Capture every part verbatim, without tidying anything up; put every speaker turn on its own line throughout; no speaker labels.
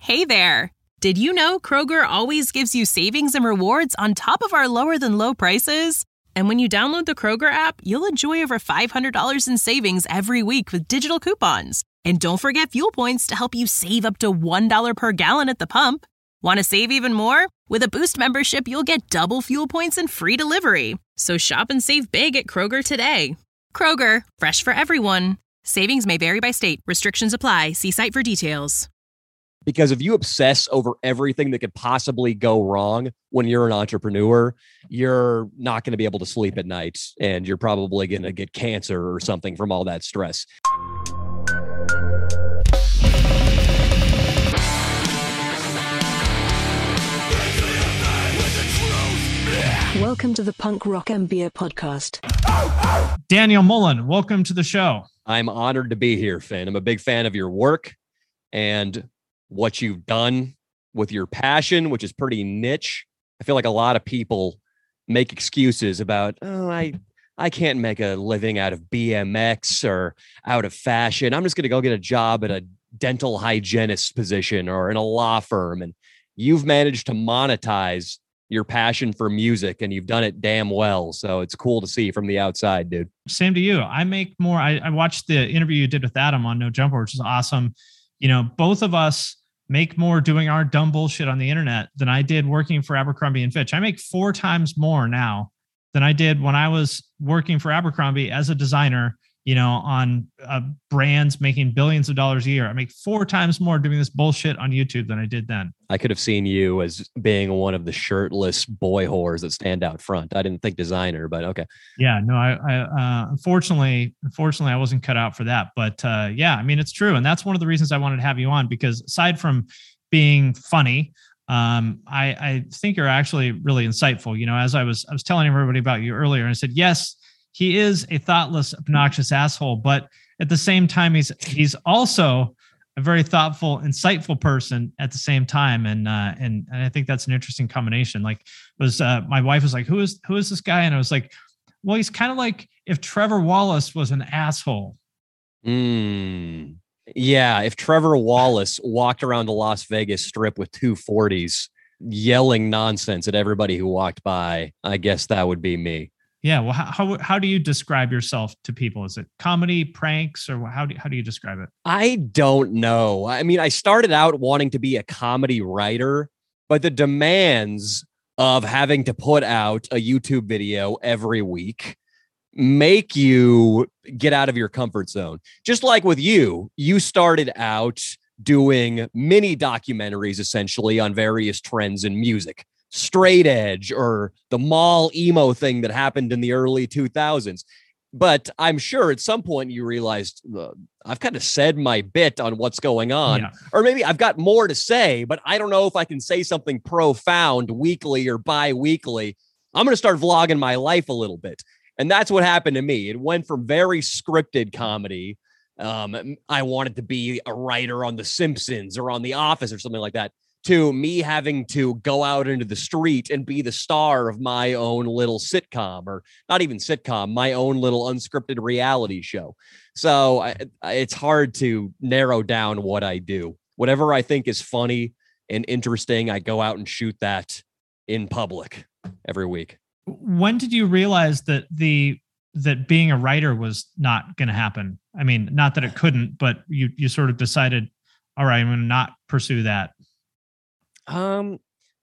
Hey there! Did you know Kroger always gives you savings and rewards on top of our lower-than-low prices? And when you download the Kroger app, you'll enjoy over five hundred dollars in savings every week with digital coupons. And don't forget fuel points to help you save up to one dollar per gallon at the pump. Want to save even more? With a Boost membership, you'll get double fuel points and free delivery. So shop and save big at Kroger today. Kroger, fresh for everyone. Savings may vary by state. Restrictions apply. See site for details.
Because if you obsess over everything that could possibly go wrong when you're an entrepreneur, you're not going to be able to sleep at night, and you're probably going to get cancer or something from all that stress.
Welcome to the Punk Rock M B A podcast.
Daniel Mullen, welcome to the show.
I'm honored to be here, Finn. I'm a big fan of your work and what you've done with your passion, which is pretty niche. I feel like a lot of people make excuses about, oh, I, I can't make a living out of B M X or out of fashion. I'm just going to go get a job at a dental hygienist position or in a law firm. And you've managed to monetize your passion for music, and you've done it damn well. So it's cool to see from the outside, dude.
Same to you. I make more. I, I watched the interview you did with Adam on No Jumper, which is awesome. You know, both of us make more doing our dumb bullshit on the internet than I did working for Abercrombie and Fitch. I make four times more now than I did when I was working for Abercrombie as a designer, you know, on uh, brands making billions of dollars a year. I make four times more doing this bullshit on YouTube than I did then.
I could have seen you as being one of the shirtless boy whores that stand out front. I didn't think designer, but okay.
Yeah, no, I, I uh, unfortunately, unfortunately, I wasn't cut out for that. But uh, yeah, I mean, it's true. And that's one of the reasons I wanted to have you on, because aside from being funny, um, I, I think you're actually really insightful. You know, as I was, I was telling everybody about you earlier, and I said, yes, he is a thoughtless, obnoxious asshole, but at the same time, he's he's also a very thoughtful, insightful person at the same time, and uh, and and I think that's an interesting combination. Like, was uh, my wife was like, "Who is who is this guy?" And I was like, "Well, he's kind of like if Trevor Wallace was an asshole."
Mm. Yeah, if Trevor Wallace walked around the Las Vegas Strip with two forties, yelling nonsense at everybody who walked by, I guess that would be me.
Yeah. Well, how, how how do you describe yourself to people? Is it comedy, pranks, or how do you, how do you describe it?
I don't know. I mean, I started out wanting to be a comedy writer, but the demands of having to put out a YouTube video every week make you get out of your comfort zone. Just like with you, you started out doing mini documentaries essentially on various trends in music. Straight edge or the mall emo thing that happened in the early two thousands. But I'm sure at some point you realized uh, I've kind of said my bit on what's going on, yeah. Or maybe I've got more to say, but I don't know if I can say something profound weekly or bi-weekly. I'm going to start vlogging my life a little bit. And that's what happened to me. It went from very scripted comedy. Um, I wanted to be a writer on The Simpsons or on The Office or something like that, to me having to go out into the street and be the star of my own little sitcom, or not even sitcom, my own little unscripted reality show. So I, it's hard to narrow down what I do. Whatever I think is funny and interesting, I go out and shoot that in public every week.
When did you realize that the that being a writer was not going to happen? I mean, not that it couldn't, but you you sort of decided, all right, I'm going to not pursue that.
Um,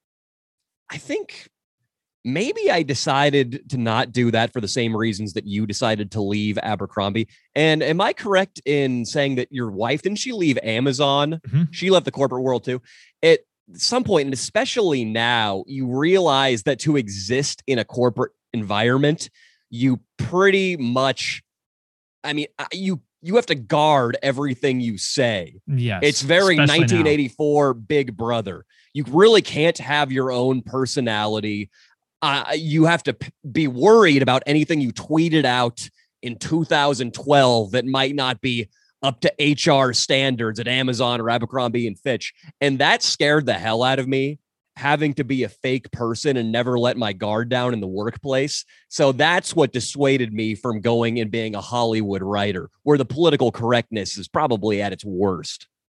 I think maybe I decided to not do that for the same reasons that you decided to leave Abercrombie. And am I correct in saying that your wife, didn't she leave Amazon? Mm-hmm. She left the corporate world too. At some point, and especially now, you realize that to exist in a corporate environment, you pretty much, I mean, you You have to guard everything you say.
Yes,
it's very nineteen eighty-four now. Big Brother. You really can't have your own personality. Uh, you have to p- be worried about anything you tweeted out in two thousand twelve that might not be up to H R standards at Amazon or Abercrombie and Fitch. And that scared the hell out of me, having to be a fake person and never let my guard down in the workplace. So that's what dissuaded me from going and being a Hollywood writer, where the political correctness is probably at its worst.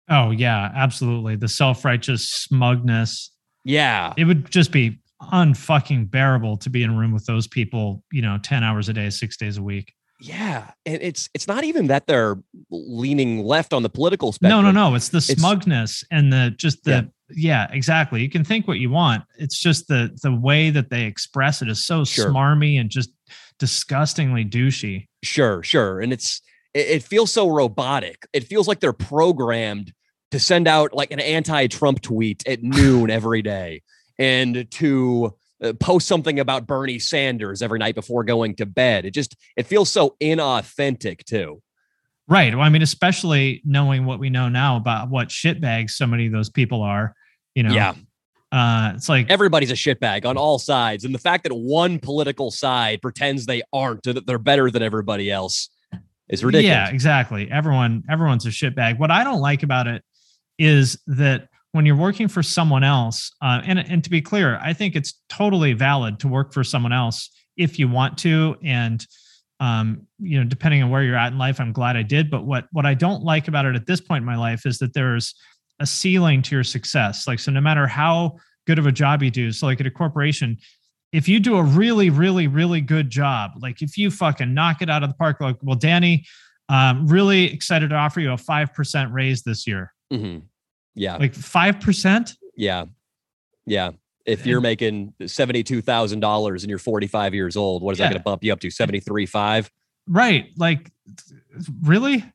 Oh yeah, absolutely. The self-righteous smugness.
Yeah.
It would just be unfucking bearable to be in a room with those people, you know, ten hours a day, six days a week.
Yeah. And it's it's not even that they're leaning left on the political
No,
spectrum.
no, no. It's the smugness it's, and the just the yeah. yeah, exactly. You can think what you want. It's just the the way that they express it is so sure. smarmy and just disgustingly douchey.
Sure, sure. And it's it, it feels so robotic. It feels like they're programmed to send out like an anti-Trump tweet at noon every day and to uh, post something about Bernie Sanders every night before going to bed. It just, it feels so inauthentic too.
Right. Well, I mean, especially knowing what we know now about what shitbags so many of those people are, you know.
Yeah.
Uh, it's like
everybody's a shitbag on all sides. And the fact that one political side pretends they aren't, that they're better than everybody else is ridiculous.
Yeah, exactly. Everyone, everyone's a shitbag. What I don't like about it is that when you're working for someone else, uh, and, and to be clear, I think it's totally valid to work for someone else if you want to. And, um, you know, depending on where you're at in life, I'm glad I did. But what, what I don't like about it at this point in my life is that there's a ceiling to your success. Like, so no matter how good of a job you do, so like at a corporation, if you do a really, really, really good job, like if you fucking knock it out of the park, like, well, Danny, um, really excited to offer you a five percent raise this year.
Mm-hmm. Yeah.
Like five percent.
Yeah. Yeah. If you're making seventy-two thousand dollars and you're forty-five years old, what is yeah. that going to bump you up to? seventy-three, five?
Right. Like, really?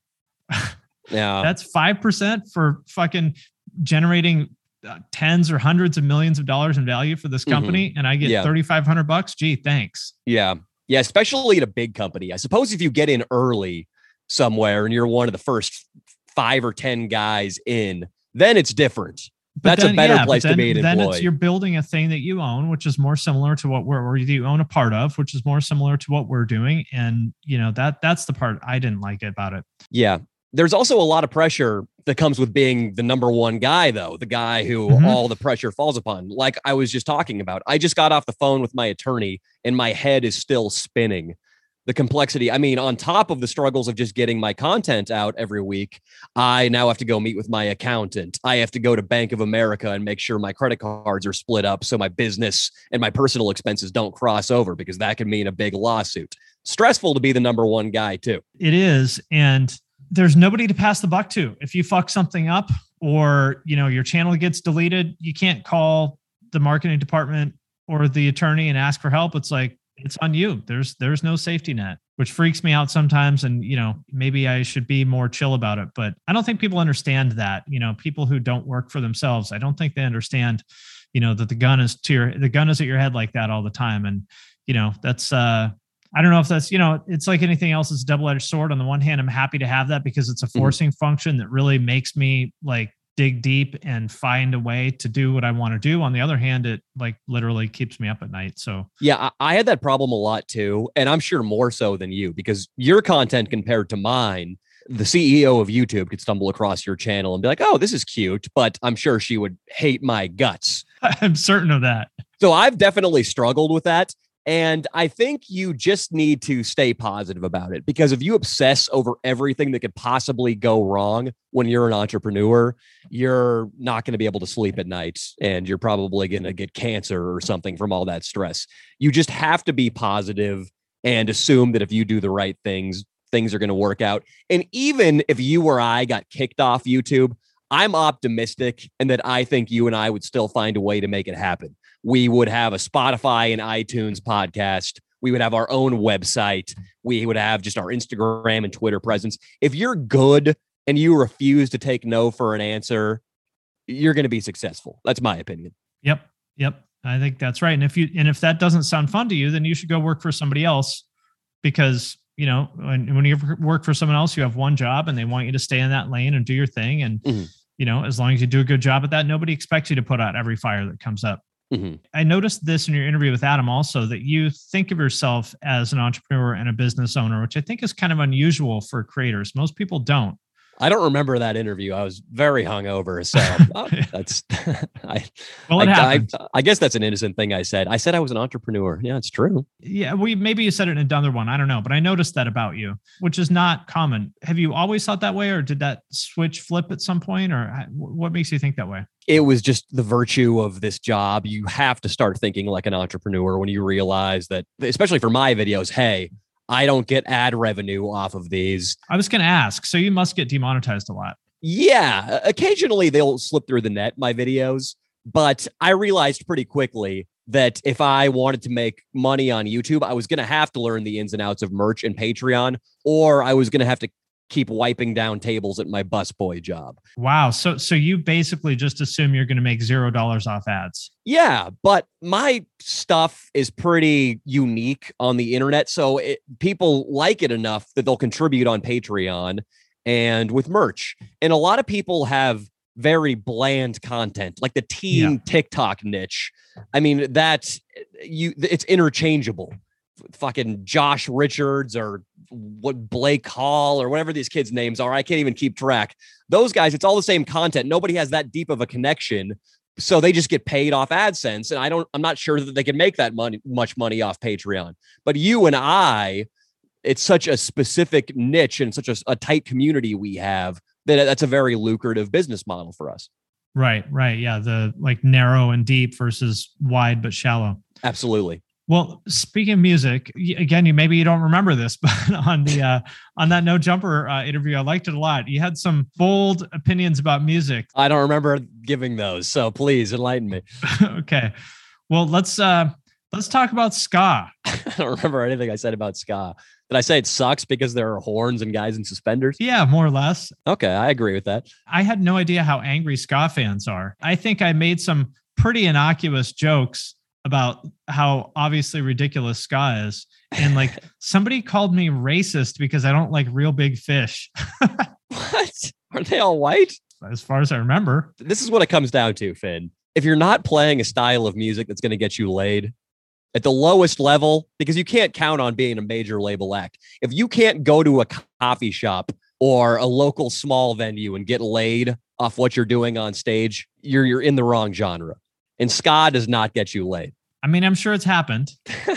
Yeah.
That's five percent for fucking generating uh, tens or hundreds of millions of dollars in value for this company. Mm-hmm. And I get yeah. thirty-five hundred bucks. Gee, thanks.
Yeah. Yeah. Especially at a big company. I suppose if you get in early somewhere and you're one of the first five or ten guys in, then it's different. But That's then, a better yeah, place
then,
to be an
then
employee.
It's, you're building a thing that you own, which is more similar to what we're, or you own a part of, which is more similar to what we're doing. And, you know, that that's the part I didn't like about it.
Yeah. There's also a lot of pressure that comes with being the number one guy, though, the guy who mm-hmm. all the pressure falls upon. Like I was just talking about, I just got off the phone with my attorney and my head is still spinning. The complexity. I mean, on top of the struggles of just getting my content out every week, I now have to go meet with my accountant. I have to go to Bank of America and make sure my credit cards are split up so my business and my personal expenses don't cross over, because that could mean a big lawsuit. Stressful to be the number one guy, too.
It is. And there's nobody to pass the buck to. If you fuck something up or, you know, your channel gets deleted, you can't call the marketing department or the attorney and ask for help. It's like, it's on you. There's there's no safety net, which freaks me out sometimes. And, you know, maybe I should be more chill about it, but I don't think people understand that. You know, people who don't work for themselves, I don't think they understand, you know, that the gun is to your, the gun is at your head like that all the time. And, you know, that's, uh, I don't know if that's, you know, it's like anything else. It's a double-edged sword. On the one hand, I'm happy to have that because it's a forcing mm-hmm. function that really makes me like dig deep and find a way to do what I want to do. On the other hand, it like literally keeps me up at night. So
yeah, I, I had that problem a lot too. And I'm sure more so than you, because your content compared to mine, the C E O of YouTube could stumble across your channel and be like, oh, this is cute, but I'm sure she would hate my guts.
I'm certain of that.
So I've definitely struggled with that. And I think you just need to stay positive about it, because if you obsess over everything that could possibly go wrong when you're an entrepreneur, you're not going to be able to sleep at night and you're probably going to get cancer or something from all that stress. You just have to be positive and assume that if you do the right things, things are going to work out. And even if you or I got kicked off YouTube, I'm optimistic, and that I think you and I would still find a way to make it happen. We would have a Spotify and iTunes podcast. We would have our own website. We would have just our Instagram and Twitter presence. If you're good and you refuse to take no for an answer, you're going to be successful. That's my opinion.
Yep. Yep. I think that's right. And if you, and if that doesn't sound fun to you, then you should go work for somebody else, because, you know, when, when you work for someone else, you have one job and they want you to stay in that lane and do your thing. And, mm-hmm. you know, as long as you do a good job at that, nobody expects you to put out every fire that comes up. Mm-hmm. I noticed this in your interview with Adam also, that you think of yourself as an entrepreneur and a business owner, which I think is kind of unusual for creators. Most people don't.
I don't remember that interview. I was very hungover. So uh, that's, I,
well, it
I,
happened.
I, I guess that's an innocent thing I said. I said I was an entrepreneur. Yeah, it's true.
Yeah, we maybe you said it in another one. I don't know, but I noticed that about you, which is not common. Have you always thought that way, or did that switch flip at some point, or what makes you think that way?
It was just the virtue of this job. You have to start thinking like an entrepreneur when you realize that, especially for my videos, hey, I don't get ad revenue off of these.
I was going to ask, so you must get demonetized a lot.
Yeah, occasionally they'll slip through the net, my videos, but I realized pretty quickly that if I wanted to make money on YouTube, I was going to have to learn the ins and outs of merch and Patreon, or I was going to have to keep wiping down tables at my busboy job.
Wow. So so you basically just assume you're going to make zero dollars off ads.
Yeah, but my stuff is pretty unique on the internet. So it, people like it enough that they'll contribute on Patreon and with merch. And a lot of people have very bland content, like the teen yeah. TikTok niche. I mean, that's you. It's interchangeable. Fucking Josh Richards or what Blake Hall or whatever these kids' names are. I can't even keep track. Those guys, it's all the same content. Nobody has that deep of a connection. So they just get paid off AdSense. And I don't, I'm not sure that they can make that money, much money off Patreon. But you and I, it's such a specific niche and such a, a tight community we have that that's a very lucrative business model for us.
Right, right. Yeah. The like narrow and deep versus wide but shallow.
Absolutely.
Well, speaking of music, again, you maybe you don't remember this, but on the uh, on that No Jumper uh, interview, I liked it a lot. You had some bold opinions about music.
I don't remember giving those, so please enlighten me.
Okay, well let's uh, let's talk about ska.
I don't remember anything I said about ska. Did I say it sucks because there are horns and guys in suspenders?
Yeah, more or less.
Okay, I agree with that.
I had no idea how angry ska fans are. I think I made some pretty innocuous jokes about how obviously ridiculous ska is. And like somebody called me racist because I don't like Real Big Fish.
What? Are they all white?
As far as I remember.
This is what it comes down to, Finn. If you're not playing a style of music that's going to get you laid at the lowest level, because you can't count on being a major label act. If you can't go to a coffee shop or a local small venue and get laid off what you're doing on stage, you're you're in the wrong genre. And ska does not get you laid.
I mean, I'm sure it's happened.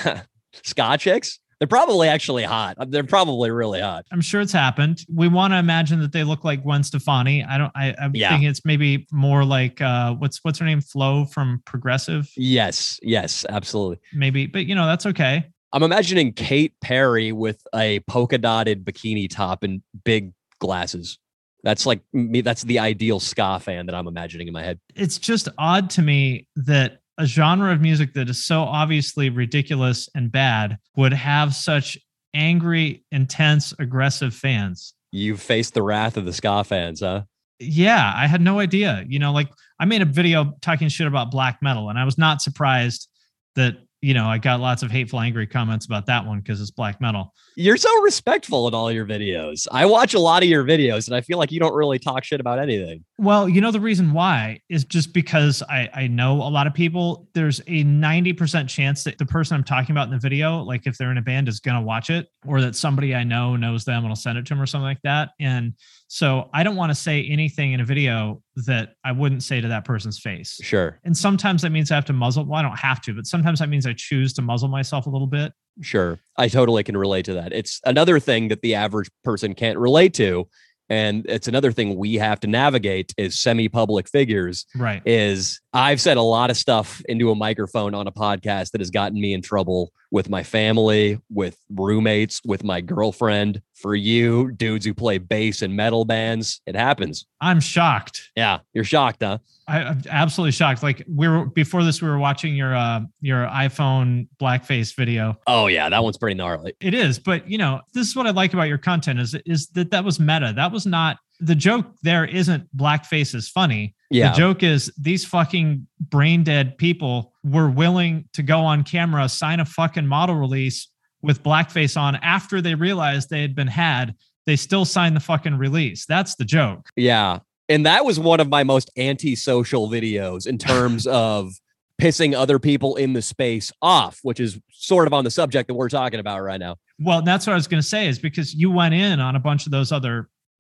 Ska chicks? They're probably actually hot. They're probably really hot.
I'm sure it's happened. We want to imagine that they look like Gwen Stefani. I don't. I, I'm
yeah.
thinking it's maybe more like uh, what's what's her name? Flo from Progressive.
Yes. Yes. Absolutely.
Maybe, but you know that's okay.
I'm imagining Kate Perry with a polka dotted bikini top and big glasses. That's like me. That's the ideal ska fan that I'm imagining in my head.
It's just odd to me that a genre of music that is so obviously ridiculous and bad would have such angry, intense, aggressive fans.
You've faced the wrath of the ska fans, huh?
Yeah, I had no idea. You know, like I made a video talking shit about black metal, and I was not surprised that, you know, I got lots of hateful, angry comments about that one because it's black metal.
You're so respectful in all your videos. I watch a lot of your videos and I feel like you don't really talk shit about anything.
Well, you know, the reason why is just because I, I know a lot of people. There's a ninety percent chance that the person I'm talking about in the video, like if they're in a band, is going to watch it, or that somebody I know knows them and will send it to them or something like that. And so I don't want to say anything in a video that I wouldn't say to that person's face.
Sure.
And sometimes that means I have to muzzle. Well, I don't have to, but sometimes that means I choose to muzzle myself a little bit.
Sure. I totally can relate to that. It's another thing that the average person can't relate to. And it's another thing we have to navigate as semi-public figures.
Right.
Is I've said a lot of stuff into a microphone on a podcast that has gotten me in trouble with my family, with roommates, with my girlfriend. For you dudes who play bass in metal bands, it happens.
I'm shocked.
Yeah. You're shocked, huh?
I, I'm absolutely shocked. Like we were before this, we were watching your uh, your iPhone blackface video.
Oh yeah, that one's pretty gnarly.
It is, but you know, this is what I like about your content is is that that was meta. That was not the joke. There isn't blackface is funny.
Yeah.
The joke is these fucking brain dead people were willing to go on camera, sign a fucking model release with blackface on after they realized they had been had. They still signed the fucking release. That's the joke.
Yeah. And that was one of my most antisocial videos in terms of pissing other people in the space off, which is sort of on the subject that we're talking about right now.
Well, that's what I was going to say is because you went in on a bunch of those other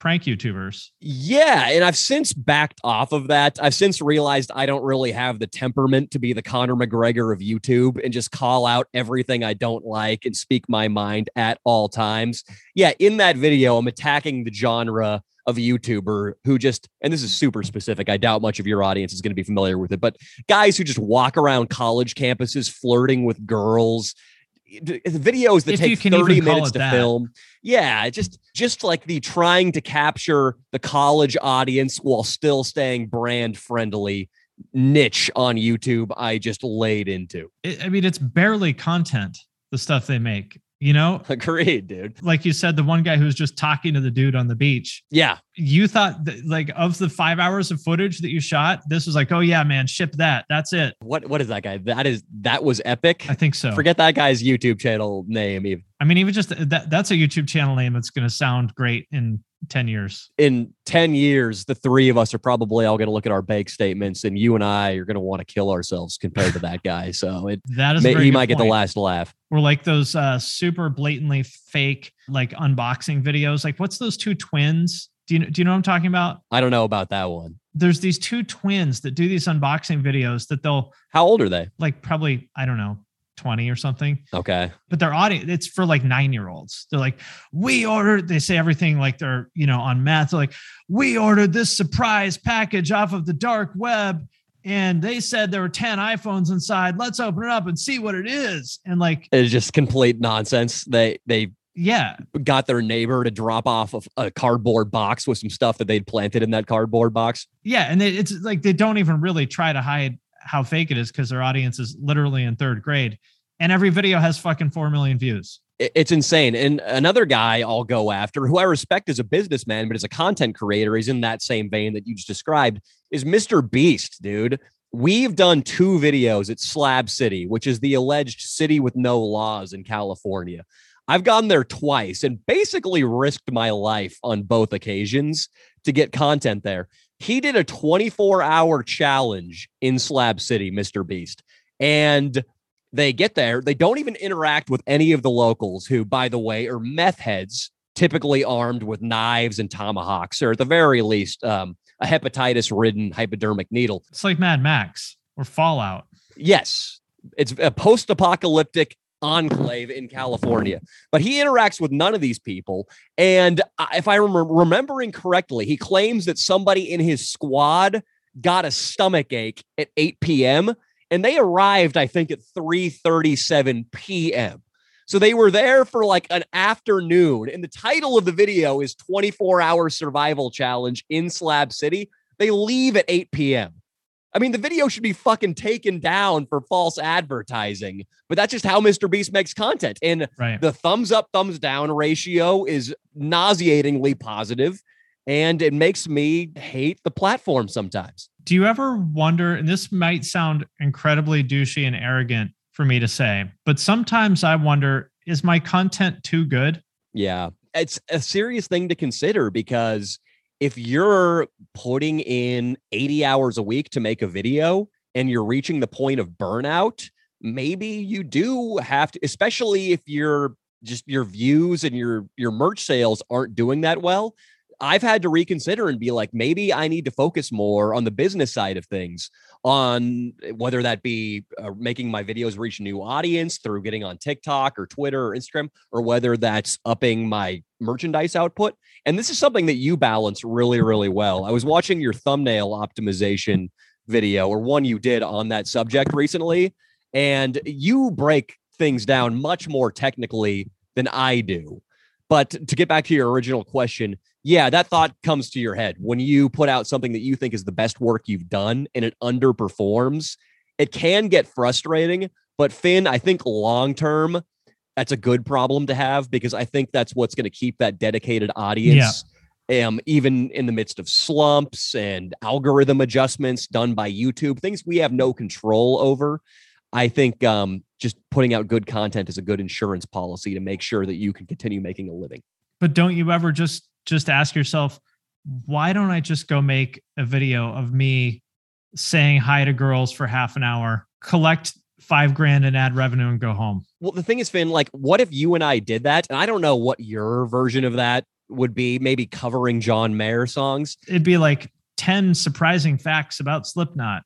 prank YouTubers.
Yeah, and I've since backed off of that. I've since realized I don't really have the temperament to be the Conor McGregor of YouTube and just call out everything I don't like and speak my mind at all times. Yeah, in that video, I'm attacking the genre of YouTuber who just, and this is super specific, I doubt much of your audience is going to be familiar with it, but guys who just walk around college campuses flirting with girls, the videos that
If
take thirty minutes to
that.
film. Yeah, just just like the trying to capture the college audience while still staying brand friendly niche on YouTube I just laid into.
It, I mean, it's barely content, the stuff they make, you know?
Agreed, dude.
Like you said, the one guy who was just talking to the dude on the beach.
Yeah.
You thought that, like, of the five hours of footage that you shot, this was like, oh yeah, man, ship that. That's it.
What what is that guy? That is that was epic.
I think so.
Forget that guy's YouTube channel name even.
I mean, even just that that's a YouTube channel name that's going to sound great in ten years.
In ten years, the three of us are probably all going to look at our bank statements and you and I are going to want to kill ourselves compared to that guy. So it
That is a
may,
very
he
good
might get the
point.
last laugh.
Or like those uh, super blatantly fake, like unboxing videos. Like what's those two twins? Do you, do you know what I'm talking about?
I don't know about that one.
There's these two twins that do these unboxing videos that they'll
How old are they?
like probably, I don't know, twenty or something.
Okay.
But their audience, it's for like nine year olds. They're like, we ordered, they say everything like they're, you know, on math. They're like, we ordered this surprise package off of the dark web. And they said there were ten iPhones inside. Let's open it up and see what it is. And like,
It's just complete nonsense. They they
yeah,
got their neighbor to drop off a, a cardboard box with some stuff that they'd planted in that cardboard box.
yeah. And they, it's like, they don't even really try to hide how fake it is because their audience is literally in third grade. And every video has fucking four million views.
It- It's insane. And another guy I'll go after, who I respect as a businessman, but as a content creator, he's in that same vein that you just described, is Mister Beast, dude. We've done two videos at Slab City, which is the alleged city with no laws in California. I've gone there twice and basically risked my life on both occasions to get content there. He did a twenty-four hour challenge in Slab City, Mister Beast. And they get there. They don't even interact with any of the locals who, by the way, are meth heads, typically armed with knives and tomahawks, or at the very least, um, a hepatitis-ridden hypodermic needle.
It's like Mad Max or Fallout.
Yes, it's a post-apocalyptic enclave in California, but he interacts with none of these people. And if I remember remembering correctly, he claims that somebody in his squad got a stomach ache at eight p.m. and they arrived, I think, at three thirty-seven p.m. So they were there for like an afternoon. And the title of the video is twenty-four hour survival challenge in Slab City. They leave at eight p.m. I mean, the video should be fucking taken down for false advertising, but that's just how Mister Beast makes content. And
Right.
the thumbs up, thumbs down ratio is nauseatingly positive, and it makes me hate the platform sometimes.
Do you ever wonder, and this might sound incredibly douchey and arrogant for me to say, but sometimes I wonder, is my content too good?
Yeah, it's a serious thing to consider, because if you're putting in eighty hours a week to make a video and you're reaching the point of burnout, maybe you do have to, especially if you're just your views and your your merch sales aren't doing that well. I've had to reconsider and be like, maybe I need to focus more on the business side of things, on whether that be uh, making my videos reach a new audience through getting on TikTok or Twitter or Instagram, or whether that's upping my merchandise output. And this is something that you balance really, really well. I was watching your thumbnail optimization video, or one you did on that subject recently, and you break things down much more technically than I do. But to get back to your original question, yeah, that thought comes to your head when you put out something that you think is the best work you've done and it underperforms. It can get frustrating, but Finn, I think long term, that's a good problem to have, because I think that's what's going to keep that dedicated audience. Yeah. Um, even in the midst of slumps and algorithm adjustments done by YouTube, things we have no control over. I think um, just putting out good content is a good insurance policy to make sure that you can continue making a living.
But don't you ever just just ask yourself, why don't I just go make a video of me saying hi to girls for half an hour, collect five grand in ad revenue and go home?
Well, the thing is, Finn, like, what if you and I did that? And I don't know what your version of that would be maybe covering John Mayer songs.
It'd be like ten surprising facts about Slipknot.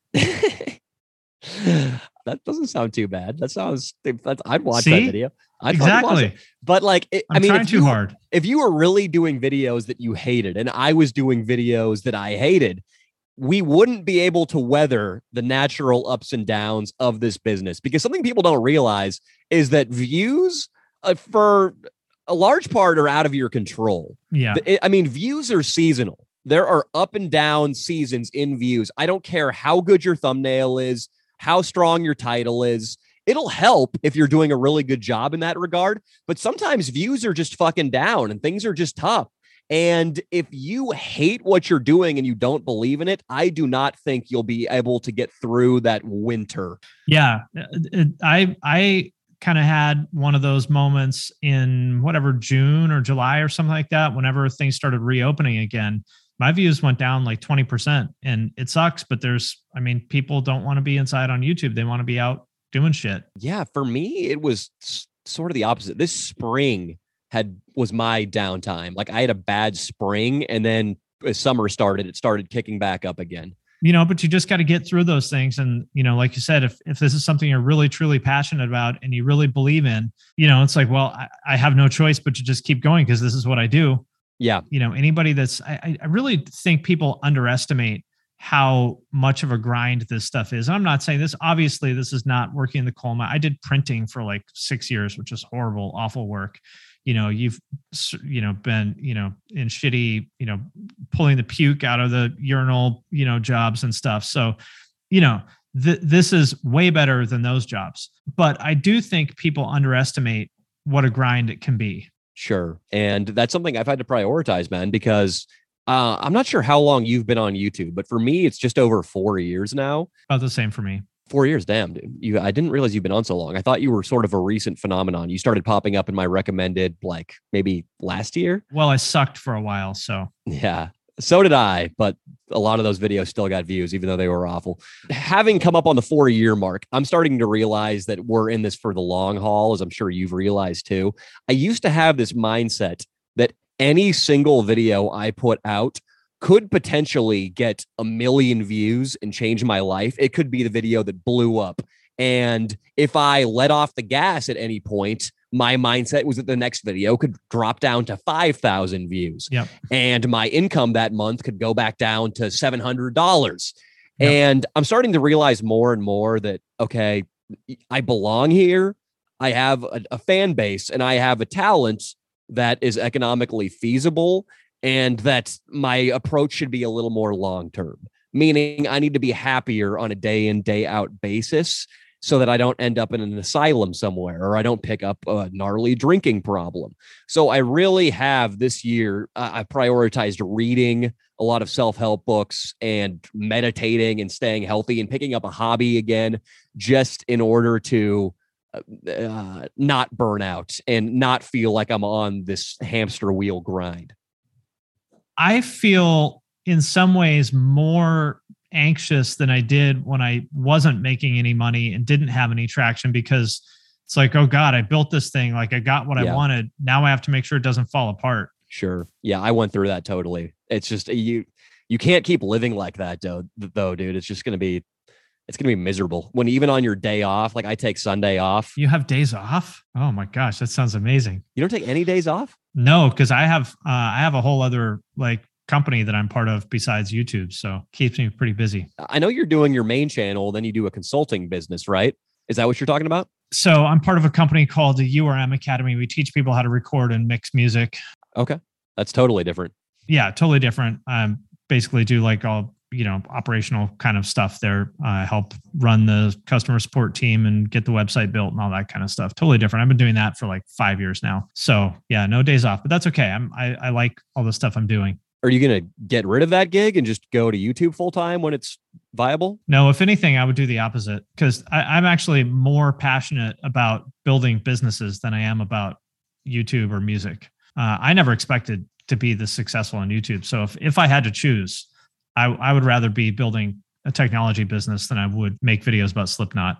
That doesn't sound too bad. That sounds, that's, I'd watch
See?
that video. I'd
exactly.
Watch it. But like, it,
I'm
I mean,
trying
if
too
you,
hard.
If you were really doing videos that you hated and I was doing videos that I hated, we wouldn't be able to weather the natural ups and downs of this business, because something people don't realize is that views uh, for a large part are out of your control.
Yeah.
It, I mean, views are seasonal. There are up and down seasons in views. I don't care how good your thumbnail is, how strong your title is. It'll help if you're doing a really good job in that regard. But sometimes views are just fucking down and things are just tough. And if you hate what you're doing and you don't believe in it, I do not think you'll be able to get through that winter.
Yeah. It, I, I kind of had one of those moments in whatever, June or July or something like that. Whenever things started reopening again, my views went down like twenty percent, and it sucks, but there's, I mean, people don't want to be inside on YouTube. They want to be out doing shit.
Yeah. For me, it was sort of the opposite. This spring had was my downtime. Like I had a bad spring, and then as summer started, it started kicking back up again.
You know, but you just got to get through those things. And, you know, like you said, if, if this is something you're really, truly passionate about and you really believe in, you know, it's like, well, I, I have no choice but to just keep going because this is what I do.
Yeah.
You know, anybody that's, I, I really think people underestimate how much of a grind this stuff is. I'm not saying this, obviously this is not working in the coal mine. I did printing for like six years, which is horrible, awful work. You know, you've, you know, been, you know, in shitty, you know, pulling the puke out of the urinal, you know, jobs and stuff. So, you know, th- this is way better than those jobs. But I do think people underestimate what a grind it can be.
Sure. And that's something I've had to prioritize, man, because uh, I'm not sure how long you've been on YouTube, but for me, it's just over four years now.
About the same for me.
Four years, damn, dude. You, I didn't realize you've been on so long. I thought you were sort of a recent phenomenon. You started popping up in my recommended, like maybe last year.
Well, I sucked for a while, so.
Yeah, so did I. But a lot of those videos still got views, even though they were awful. Having come up on the four year mark, I'm starting to realize that we're in this for the long haul, as I'm sure you've realized too. I used to have this mindset that any single video I put out could potentially get a million views and change my life. It could be the video that blew up. And if I let off the gas at any point, my mindset was that the next video could drop down to five thousand views.
Yep.
And my income that month could go back down to seven hundred dollars. Yep. And I'm starting to realize more and more that, okay, I belong here. I have a, a fan base and I have a talent that is economically feasible, and that my approach should be a little more long-term, meaning I need to be happier on a day in, day out basis so that I don't end up in an asylum somewhere or I don't pick up a gnarly drinking problem. So I really have this year, uh, I prioritized reading a lot of self-help books and meditating and staying healthy and picking up a hobby again, just in order to uh, not burn out and not feel like I'm on this hamster wheel grind.
I feel in some ways more anxious than I did when I wasn't making any money and didn't have any traction, because it's like, oh God, I built this thing. Like I got what yeah. I wanted. Now I have to make sure it doesn't fall apart.
Sure. Yeah. I went through that totally. It's just, you, you can't keep living like that though, though, dude. It's just going to be, it's going to be miserable when even on your day off, like I take Sunday off.
You have days off? Oh my gosh. That sounds amazing.
You don't take any days off?
No, because I have, uh, I have a whole other like company that I'm part of besides YouTube. So it keeps me pretty busy.
I know you're doing your main channel, then you do a consulting business, right? Is that what you're talking about?
So I'm part of a company called the U R M Academy. We teach people how to record and mix music.
Okay. That's totally different.
Yeah, totally different. Um, basically do like all, you know, operational kind of stuff there. I uh, help run the customer support team and get the website built and all that kind of stuff. Totally different. I've been doing that for like five years now. So yeah, no days off, but that's okay. I'm, I, I like all the stuff I'm doing.
Are you going to get rid of that gig and just go to YouTube full time when it's viable?
No, if anything, I would do the opposite, because I'm actually more passionate about building businesses than I am about YouTube or music. Uh, I never expected to be this successful on YouTube. So if, if I had to choose, I, I would rather be building a technology business than I would make videos about Slipknot.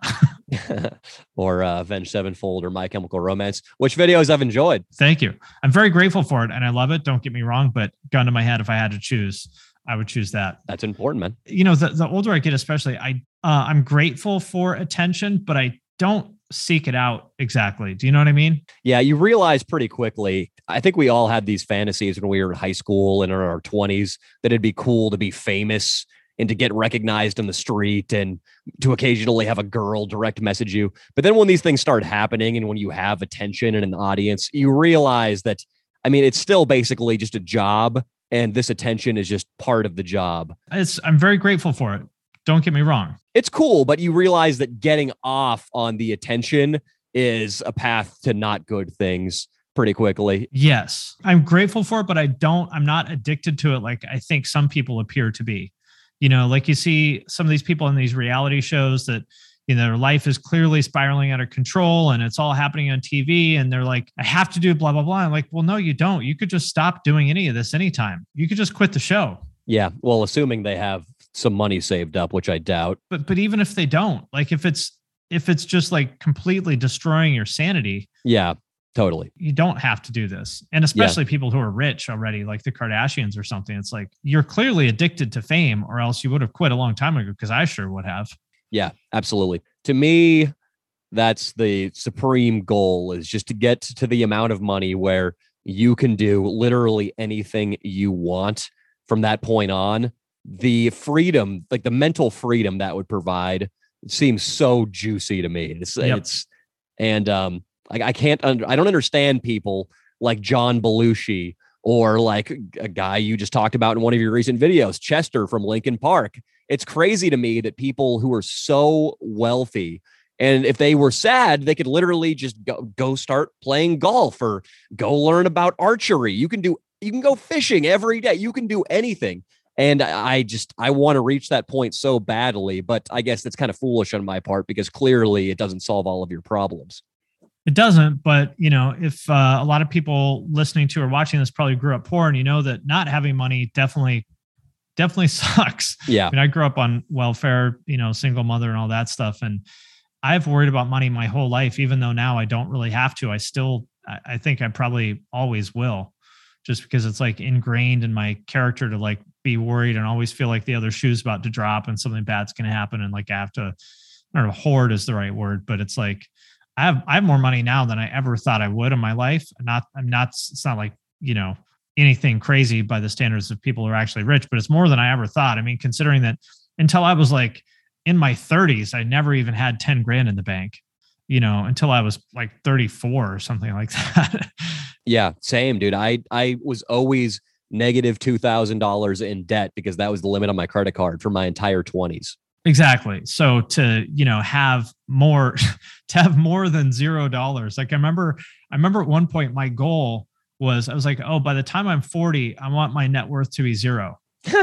or uh, Avenged Sevenfold or My Chemical Romance, which videos I've enjoyed.
Thank you. I'm very grateful for it and I love it. Don't get me wrong, but gun to my head, if I had to choose, I would choose that.
That's important, man.
You know, the, the older I get, especially, I, uh, I'm grateful for attention, but I don't seek it out exactly. Do you know what I mean?
Yeah, you realize pretty quickly. I think we all had these fantasies when we were in high school and in our twenties that it'd be cool to be famous and to get recognized on the street and to occasionally have a girl direct message you. But then when these things start happening and when you have attention and an audience, you realize that, I mean, it's still basically just a job and this attention is just part of the job.
It's, I'm very grateful for it. Don't get me wrong.
It's cool, but you realize that getting off on the attention is a path to not good things pretty quickly.
Yes, I'm grateful for it, but I don't, I'm not addicted to it like I think some people appear to be. You know, like you see some of these people in these reality shows that, you know, their life is clearly spiraling out of control and it's all happening on T V. And they're like, I have to do blah, blah, blah. I'm like, well, no, you don't. You could just stop doing any of this anytime. You could just quit the show.
Yeah. Well, assuming they have some money saved up, which I doubt.
But but even if they don't, like if it's if it's just like completely destroying your sanity.
Yeah. Totally.
You don't have to do this. And especially yeah. people who are rich already, like the Kardashians or something. It's like, you're clearly addicted to fame or else you would have quit a long time ago, because I sure would have.
Yeah, absolutely. To me, that's the supreme goal, is just to get to the amount of money where you can do literally anything you want from that point on. The freedom, like the mental freedom that would provide, seems so juicy to me. It's, yep. it's and um, I, I can't, under, I don't understand people like John Belushi or like a guy you just talked about in one of your recent videos, Chester from Linkin Park. It's crazy to me that people who are so wealthy, and if they were sad, they could literally just go, go start playing golf or go learn about archery. You can do, you can go fishing every day. You can do anything. And I just, I want to reach that point so badly, but I guess that's kind of foolish on my part because clearly it doesn't solve all of your problems.
It doesn't, but you know, if uh, a lot of people listening to or watching this probably grew up poor, and you know that not having money definitely, definitely sucks.
Yeah.
I mean, I grew up on welfare, you know, single mother and all that stuff. And I've worried about money my whole life, even though now I don't really have to. I still, I think I probably always will, just because it's like ingrained in my character to like be worried and always feel like the other shoe's about to drop and something bad's going to happen. And like I have to, I don't know, hoard is the right word, but it's like, I have, I have more money now than I ever thought I would in my life. Not, I'm not, it's not like, you know, anything crazy by the standards of people who are actually rich, but it's more than I ever thought. I mean, considering that until I was like in my thirties, I never even had ten grand in the bank, you know, until I was like thirty-four or something like that.
Yeah, same, dude. I, I was always negative two thousand dollars in debt because that was the limit on my credit card for my entire twenties.
Exactly. So to, you know, have more, to have more than zero dollars. Like I remember, I remember at one point my goal was, I was like, oh, by the time I'm forty, I want my net worth to be zero.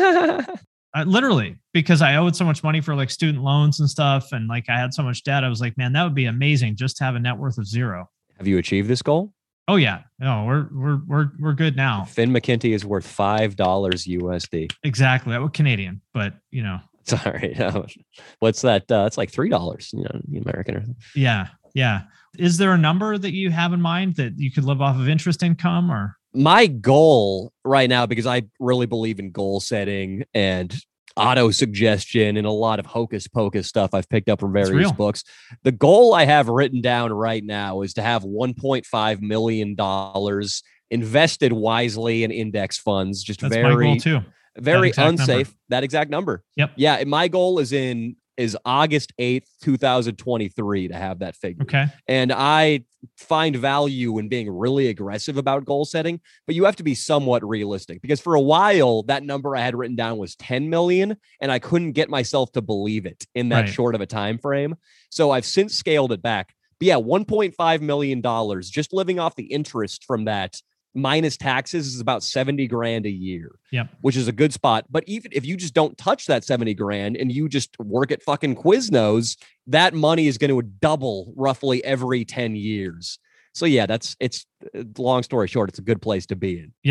I, literally, because I owed so much money for like student loans and stuff. And like, I had so much debt. I was like, man, that would be amazing just to have a net worth of zero.
Have you achieved this goal?
Oh yeah. No, we're, we're, we're, we're good now.
Finn McKenty is worth five dollars U S D.
Exactly. That was Canadian, but you know,
sorry. What's that? Uh, it's like three dollars, you know, the American. Or
yeah. Yeah. Is there a number that you have in mind that you could live off of interest income or?
My goal right now, because I really believe in goal setting and auto suggestion and a lot of hocus pocus stuff I've picked up from various books. The goal I have written down right now is to have one point five million dollars invested wisely in index funds. Just
That's
very,
my goal too.
very
that
unsafe.
Number.
That exact number.
Yep.
Yeah. My goal is in is August eighth, twenty twenty-three to have that figure.
Okay.
And I find value in being really aggressive about goal setting, but you have to be somewhat realistic because for a while that number I had written down was ten million and I couldn't get myself to believe it in that right. short of a time frame. So I've since scaled it back. But yeah, one point five million dollars, just living off the interest from that minus taxes is about seventy grand a year,
yep.
which is a good spot. But even if you just don't touch that seventy grand and you just work at fucking Quiznos, that money is going to double roughly every ten years. So yeah, that's, it's long story short, it's a good place to be in.
Yep.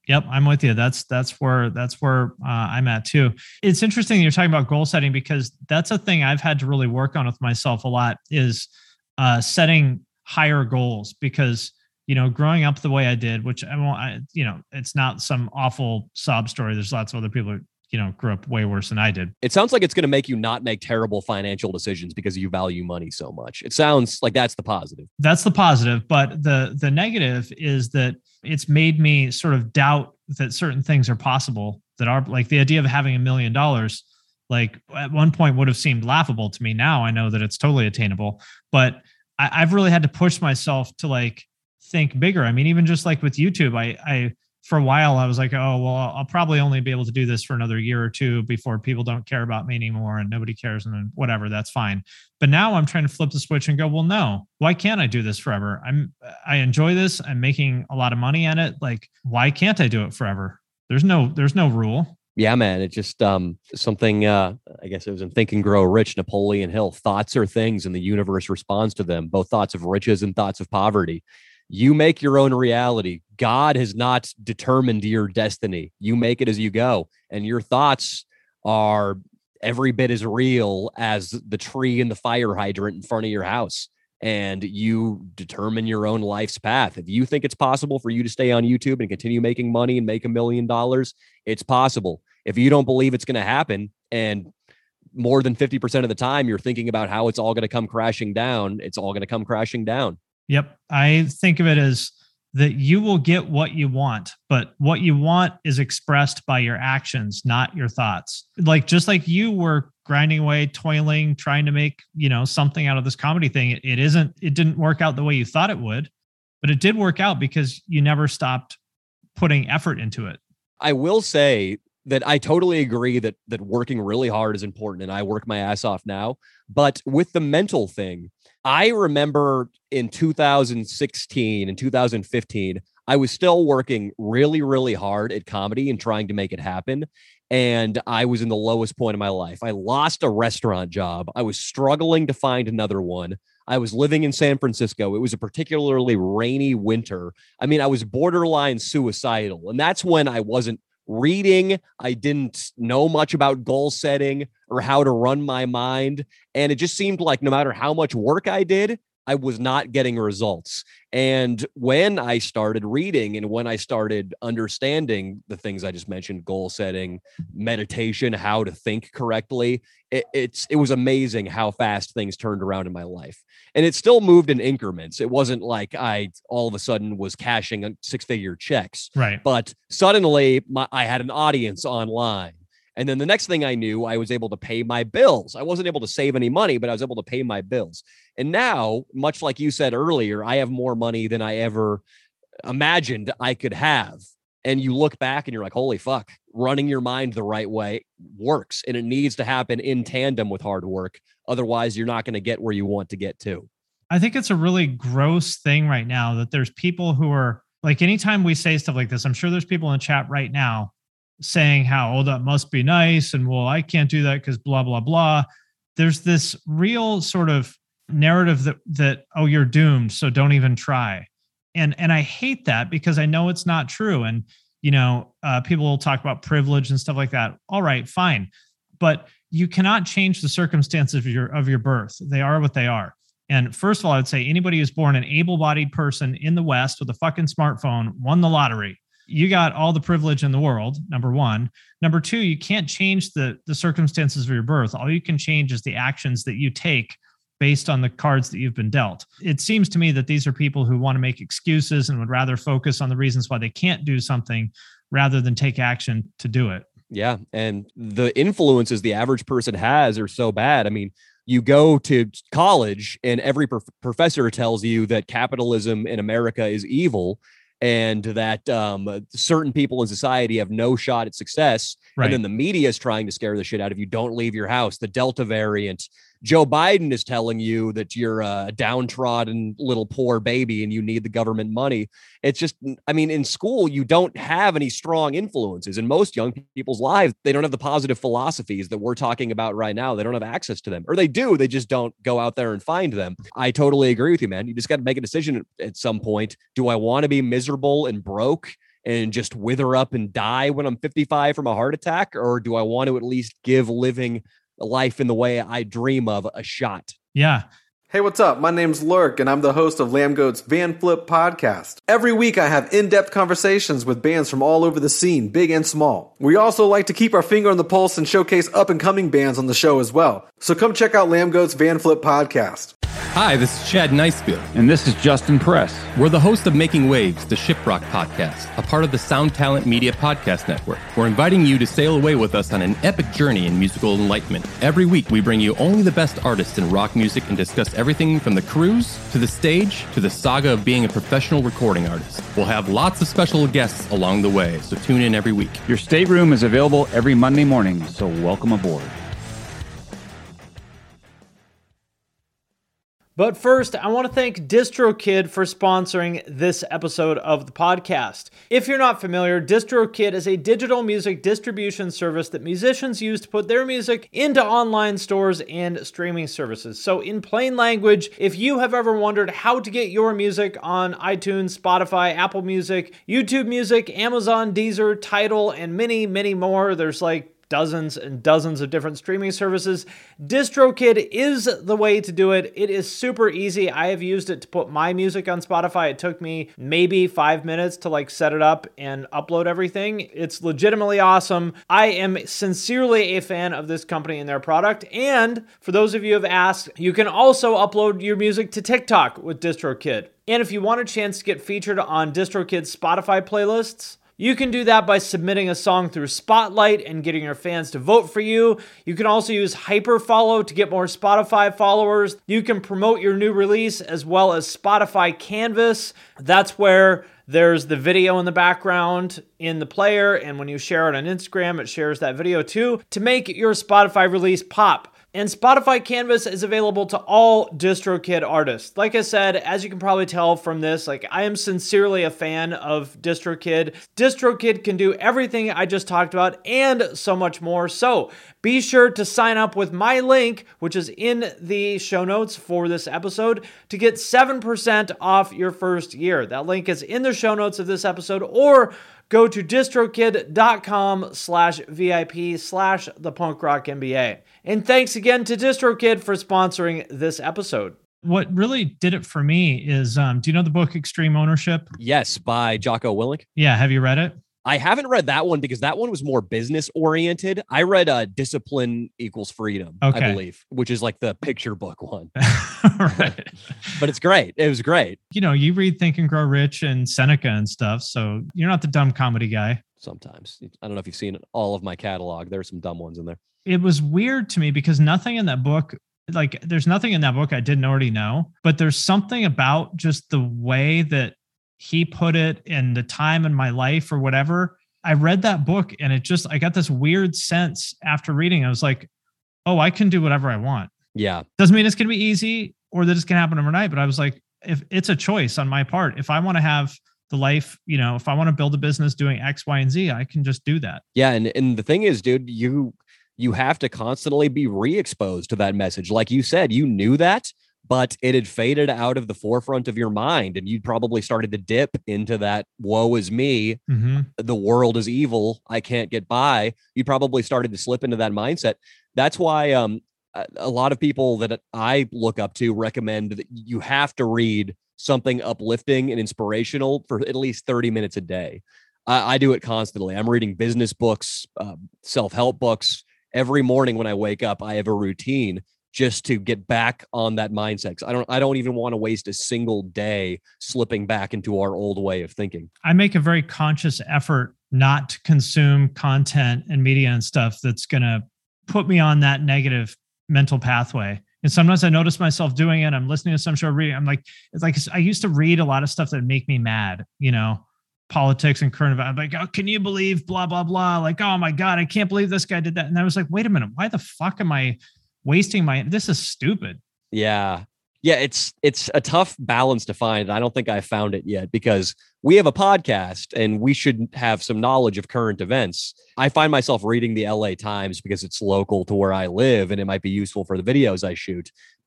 Yep, I'm with you. That's that's where that's where uh, I'm at too. It's interesting you're talking about goal setting because that's a thing I've had to really work on with myself a lot is uh, setting higher goals because you know growing up the way I did, which I won't, I, you know, it's not some awful sob story. There's lots of other people who you know grew up way worse than I did.
It sounds like it's going to make you not make terrible financial decisions because you value money so much. It sounds like that's the positive.
That's the positive, but the the negative is that it's made me sort of doubt that certain things are possible that are like the idea of having a million dollars, like at one point would have seemed laughable to me. Now I know that it's totally attainable, but I, I've really had to push myself to like think bigger. I mean, even just like with YouTube, I, I, for a while I was like, oh, well, I'll probably only be able to do this for another year or two before people don't care about me anymore and nobody cares and then whatever, that's fine. But now I'm trying to flip the switch and go, well, no, why can't I do this forever? I'm, I enjoy this. I'm making a lot of money at it. Like, why can't I do it forever? There's no, there's no rule.
Yeah, man. It just um something, uh, I guess it was in Think and Grow Rich, Napoleon Hill. Thoughts are things and the universe responds to them, both thoughts of riches and thoughts of poverty. You make your own reality. God has not determined your destiny. You make it as you go. And your thoughts are every bit as real as the tree and the fire hydrant in front of your house. And you determine your own life's path. If you think it's possible for you to stay on YouTube and continue making money and make a million dollars, it's possible. If you don't believe it's going to happen and more than fifty percent of the time you're thinking about how it's all going to come crashing down, it's all going to come crashing down.
Yep. I think of it as that you will get what you want, but what you want is expressed by your actions, not your thoughts. Like, just like you were grinding away, toiling, trying to make, you know, something out of this comedy thing. It, it isn't, it didn't work out the way you thought it would, but it did work out because you never stopped putting effort into it.
I will say that I totally agree that, that working really hard is important and I work my ass off now, but with the mental thing, I remember in two thousand sixteen and two thousand fifteen, I was still working really, really hard at comedy and trying to make it happen. And I was in the lowest point of my life. I lost a restaurant job. I was struggling to find another one. I was living in San Francisco. It was a particularly rainy winter. I mean, I was borderline suicidal. And that's when I wasn't reading. I didn't know much about goal setting or how to run my mind. And it just seemed like no matter how much work I did, I was not getting results. And when I started reading and when I started understanding the things I just mentioned, goal setting, meditation, how to think correctly, it, it's it was amazing how fast things turned around in my life. And it still moved in increments. It wasn't like I all of a sudden was cashing six-figure checks.
Right.
But suddenly my, I had an audience online. And then the next thing I knew, I was able to pay my bills. I wasn't able to save any money, but I was able to pay my bills. And now, much like you said earlier, I have more money than I ever imagined I could have. And you look back and you're like, holy fuck, running your mind the right way works. And it needs to happen in tandem with hard work. Otherwise, you're not going to get where you want to get to.
I think it's a really gross thing right now that there's people who are like, anytime we say stuff like this, I'm sure there's people in the chat right now saying how, oh, that must be nice. And well, I can't do that because blah, blah, blah. There's this real sort of narrative that, that, oh, you're doomed, so don't even try. And, and I hate that because I know it's not true. And, you know, uh, people will talk about privilege and stuff like that. All right, fine. But you cannot change the circumstances of your, of your birth. They are what they are. And first of all, I would say anybody who's born an able-bodied person in the West with a fucking smartphone won the lottery. You got all the privilege in the world, number one. Number two, you can't change the, the circumstances of your birth. All you can change is the actions that you take based on the cards that you've been dealt. It seems to me that these are people who want to make excuses and would rather focus on the reasons why they can't do something rather than take action to do it.
Yeah. And the influences the average person has are so bad. I mean, you go to college and every prof- professor tells you that capitalism in America is evil. And that um, certain people in society have no shot at success. Right. And then the media is trying to scare the shit out of you. Don't leave your house. The Delta variant. Joe Biden is telling you that you're a downtrodden little poor baby and you need the government money. It's just, I mean, in school, you don't have any strong influences. In most young people's lives, they don't have the positive philosophies that we're talking about right now. They don't have access to them, or they do. They just don't go out there and find them. I totally agree with you, man. You just got to make a decision at some point. Do I want to be miserable and broke and just wither up and die when I'm fifty-five from a heart attack? Or do I want to at least give living life in the way I dream of a shot?
Yeah.
Hey, what's up? My name's Lurk, and I'm the host of Lambgoat's Van Flip podcast. Every week, I have in-depth conversations with bands from all over the scene, big and small. We also like to keep our finger on the pulse and showcase up-and-coming bands on the show as well. So come check out Lambgoat's Van Flip podcast.
Hi, this is Chad Nicefield.
And this is Justin Press.
We're the host of Making Waves, the Shiprock podcast, a part of the Sound Talent Media Podcast Network. We're inviting you to sail away with us on an epic journey in musical enlightenment. Every week, we bring you only the best artists in rock music and discuss everything from the cruise, to the stage, to the saga of being a professional recording artist. We'll have lots of special guests along the way, so tune in every week.
Your stateroom is available every Monday morning, so welcome aboard.
But first, I want to thank DistroKid for sponsoring this episode of the podcast. If you're not familiar, DistroKid is a digital music distribution service that musicians use to put their music into online stores and streaming services. So in plain language, if you have ever wondered how to get your music on iTunes, Spotify, Apple Music, YouTube Music, Amazon, Deezer, Tidal, and many, many more, there's like dozens and dozens of different streaming services, DistroKid is the way to do it. It is super easy. I have used it to put my music on Spotify. It took me maybe five minutes to like set it up and upload everything. It's legitimately awesome. I am sincerely a fan of this company and their product. And for those of you who have asked, you can also upload your music to TikTok with DistroKid. And if you want a chance to get featured on DistroKid's Spotify playlists, you can do that by submitting a song through Spotlight and getting your fans to vote for you. You can also use Hyperfollow to get more Spotify followers. You can promote your new release as well as Spotify Canvas. That's where there's the video in the background in the player, and when you share it on Instagram, it shares that video too to make your Spotify release pop. And Spotify Canvas is available to all DistroKid artists. Like I said, as you can probably tell from this, like I am sincerely a fan of DistroKid. DistroKid can do everything I just talked about and so much more. So be sure to sign up with my link, which is in the show notes for this episode, to get seven percent off your first year. That link is in the show notes of this episode, or go to distrokid.com slash VIP slash the punk rock MBA. And thanks again to DistroKid for sponsoring this episode.
What really did it for me is, um, do you know the book Extreme Ownership?
Yes, by Jocko Willink.
Yeah. Have you read it?
I haven't read that one because that one was more business oriented. I read uh, Discipline Equals Freedom, okay. I believe, which is like the picture book one. Right. But it's great. It was great.
You know, you read Think and Grow Rich and Seneca and stuff, so you're not the dumb comedy guy.
Sometimes. I don't know if you've seen all of my catalog. There are some dumb ones in there.
It was weird to me because nothing in that book, like there's nothing in that book I didn't already know, but there's something about just the way that he put it in the time in my life or whatever. I read that book and it just, I got this weird sense after reading. I was like, oh, I can do whatever I want.
Yeah.
Doesn't mean it's going to be easy or that it's going to happen overnight, but I was like, if it's a choice on my part, if I want to have the life, you know, if I want to build a business doing X, Y, and Z, I can just do that.
Yeah. And, and the thing is, dude, you, you have to constantly be re-exposed to that message. Like you said, you knew that, but it had faded out of the forefront of your mind. And you'd probably started to dip into that, woe is me, mm-hmm. the world is evil, I can't get by. You probably started to slip into that mindset. That's why um, a lot of people that I look up to recommend that you have to read something uplifting and inspirational for at least thirty minutes a day. I, I do it constantly. I'm reading business books, uh, self-help books. Every morning when I wake up, I have a routine just to get back on that mindset. 'Cause I don't, I don't even want to waste a single day slipping back into our old way of thinking.
I make a very conscious effort not to consume content and media and stuff that's going to put me on that negative mental pathway. And sometimes I notice myself doing it. I'm listening to some show, reading. I'm like, it's like, I used to read a lot of stuff that make me mad, you know, politics and current events. I'm like, oh, can you believe blah, blah, blah? Like, oh my God, I can't believe this guy did that. And I was like, wait a minute, why the fuck am I wasting my, this is stupid.
Yeah. Yeah. It's, it's a tough balance to find. I don't think I found it yet because we have a podcast and we should have some knowledge of current events. I find myself reading the L A Times because it's local to where I live and it might be useful for the videos I shoot.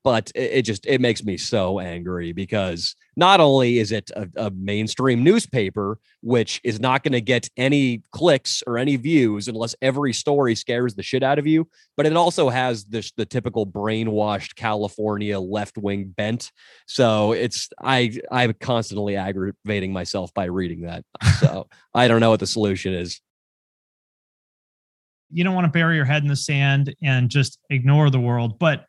But it, it just, it makes me so angry because not only is it a, a mainstream newspaper, which is not going to get any clicks or any views unless every story scares the shit out of you, but it also has this, the typical brainwashed California left-wing bent. So it's, I, I'm constantly aggravating myself by reading that. So I don't know what the solution is.
You don't want to bury your head in the sand and just ignore the world, but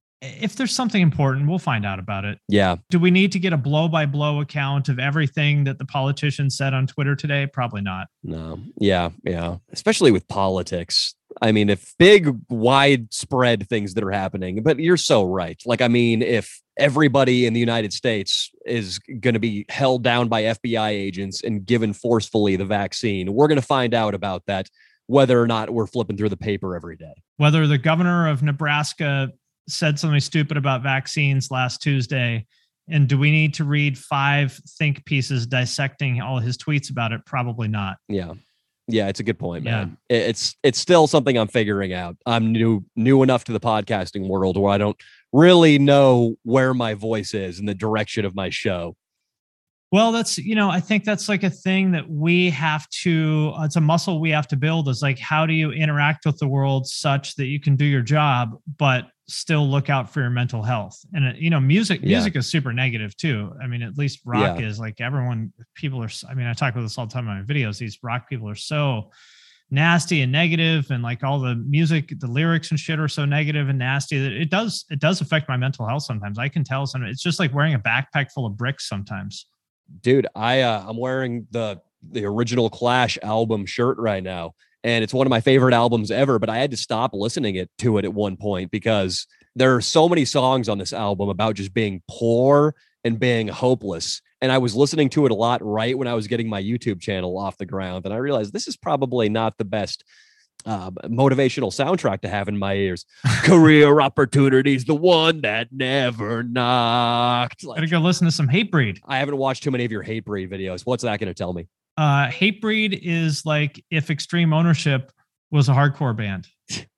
if there's something important, we'll find out about it.
Yeah.
Do we need to get a blow by blow account of everything that the politicians said on Twitter today? Probably not.
No. Yeah. Yeah. Especially with politics. I mean, if big, widespread things that are happening, but you're so right. Like, I mean, if everybody in the United States is going to be held down by F B I agents and given forcefully the vaccine, we're going to find out about that, whether or not we're flipping through the paper every day.
Whether the governor of Nebraska said something stupid about vaccines last Tuesday, and do we need to read five think pieces dissecting all his tweets about it? Probably not.
Yeah. Yeah, it's a good point, man.
Yeah.
It's it's still something I'm figuring out. I'm new new enough to the podcasting world where I don't really know where my voice is and the direction of my show.
Well, that's, you know, I think that's like a thing that we have to, uh, it's a muscle we have to build, is like, how do you interact with the world such that you can do your job, but still look out for your mental health? And, uh, you know, music,
Yeah.
music is super negative too. I mean, at least rock
Yeah.
is, like, everyone, people are, I mean, I talk about this all the time in my videos. These rock people are so nasty and negative, and like all the music, the lyrics and shit are so negative and nasty that it does, it does affect my mental health sometimes. I can tell sometimes. It's just like wearing a backpack full of bricks sometimes.
Dude, I uh, I'm wearing the the original Clash album shirt right now, and it's one of my favorite albums ever. But I had to stop listening it to it at one point because there are so many songs on this album about just being poor and being hopeless. And I was listening to it a lot right when I was getting my YouTube channel off the ground, and I realized this is probably not the best Uh, motivational soundtrack to have in my ears. Career opportunities, the one that never knocked. Like,
Gotta go listen to some Hatebreed.
I haven't watched too many of your Hatebreed videos. What's that going to tell me?
Uh, Hatebreed is like if Extreme Ownership was a hardcore band.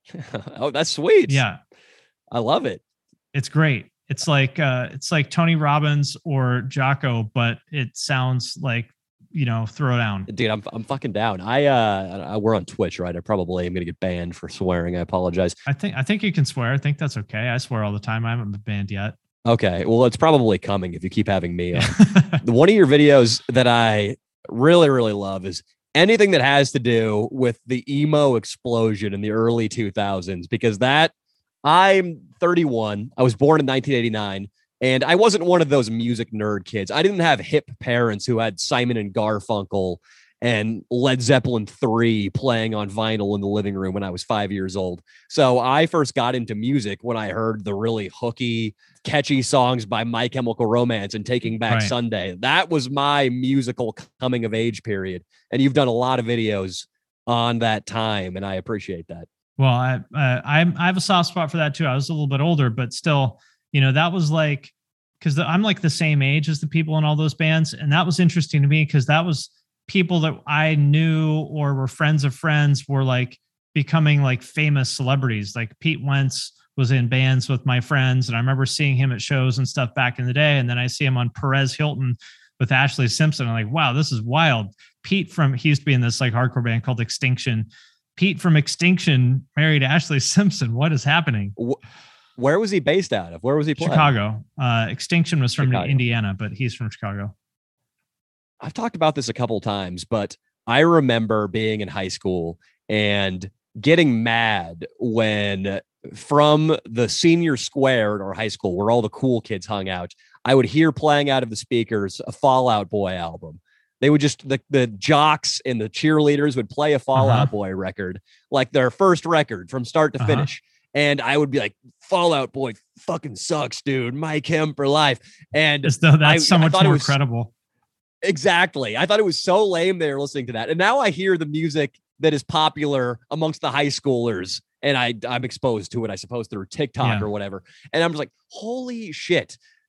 Oh, that's sweet.
Yeah,
I love it.
it's great. It's like uh, it's like Tony Robbins or Jocko, but it sounds like, you know, throw down.
Dude, I'm I'm fucking down. I uh I, we're on Twitch, right? I probably am gonna get banned for swearing. I apologize.
I think I think you can swear. I think that's okay. I swear all the time. I haven't been banned yet.
Okay, well, it's probably coming if you keep having me on. One of your videos that I really, really love is anything that has to do with the emo explosion in the early two thousands, because that I'm thirty-one. I was born in nineteen eighty-nine. And I wasn't one of those music nerd kids. I didn't have hip parents who had Simon and Garfunkel and Led Zeppelin three playing on vinyl in the living room when I was five years old. So I first got into music when I heard the really hooky, catchy songs by My Chemical Romance and Taking Back
Right.
Sunday. That was my musical coming of age period. And you've done a lot of videos on that time, and I appreciate that.
Well, I uh, I I have a soft spot for that too. I was a little bit older, but still, you know, that was like, because I'm like the same age as the people in all those bands. And that was interesting to me because that was people that I knew or were friends of friends were like becoming like famous celebrities. Like Pete Wentz was in bands with my friends, and I remember seeing him at shows and stuff back in the day. And then I see him on Perez Hilton with Ashley Simpson. I'm like, wow, this is wild. Pete from, he used to be in this like hardcore band called Extinction. Pete from Extinction married Ashley Simpson. What is happening?
Where was he based out of? Where was he playing?
Chicago. Uh, Extinction was from
Chicago.
Indiana, but he's from Chicago.
I've talked about this a couple times, but I remember being in high school and getting mad when from the senior square at our high school where all the cool kids hung out, I would hear playing out of the speakers a Fall Out Boy album. They would just, the, the jocks and the cheerleaders would play a Fall Out
Uh-huh.
Boy record, like their first record from start to
Uh-huh.
finish. And I would be like, Fall Out Boy fucking sucks, dude. Mike Hem for life. And
As though that's
I-
so
I
much
thought it
more
was-
credible.
Exactly. I thought it was so lame they were listening to that. And now I hear the music that is popular amongst the high schoolers, and I, I'm exposed to it, I suppose, through TikTok
Yeah.
or whatever. And I'm just like, holy shit.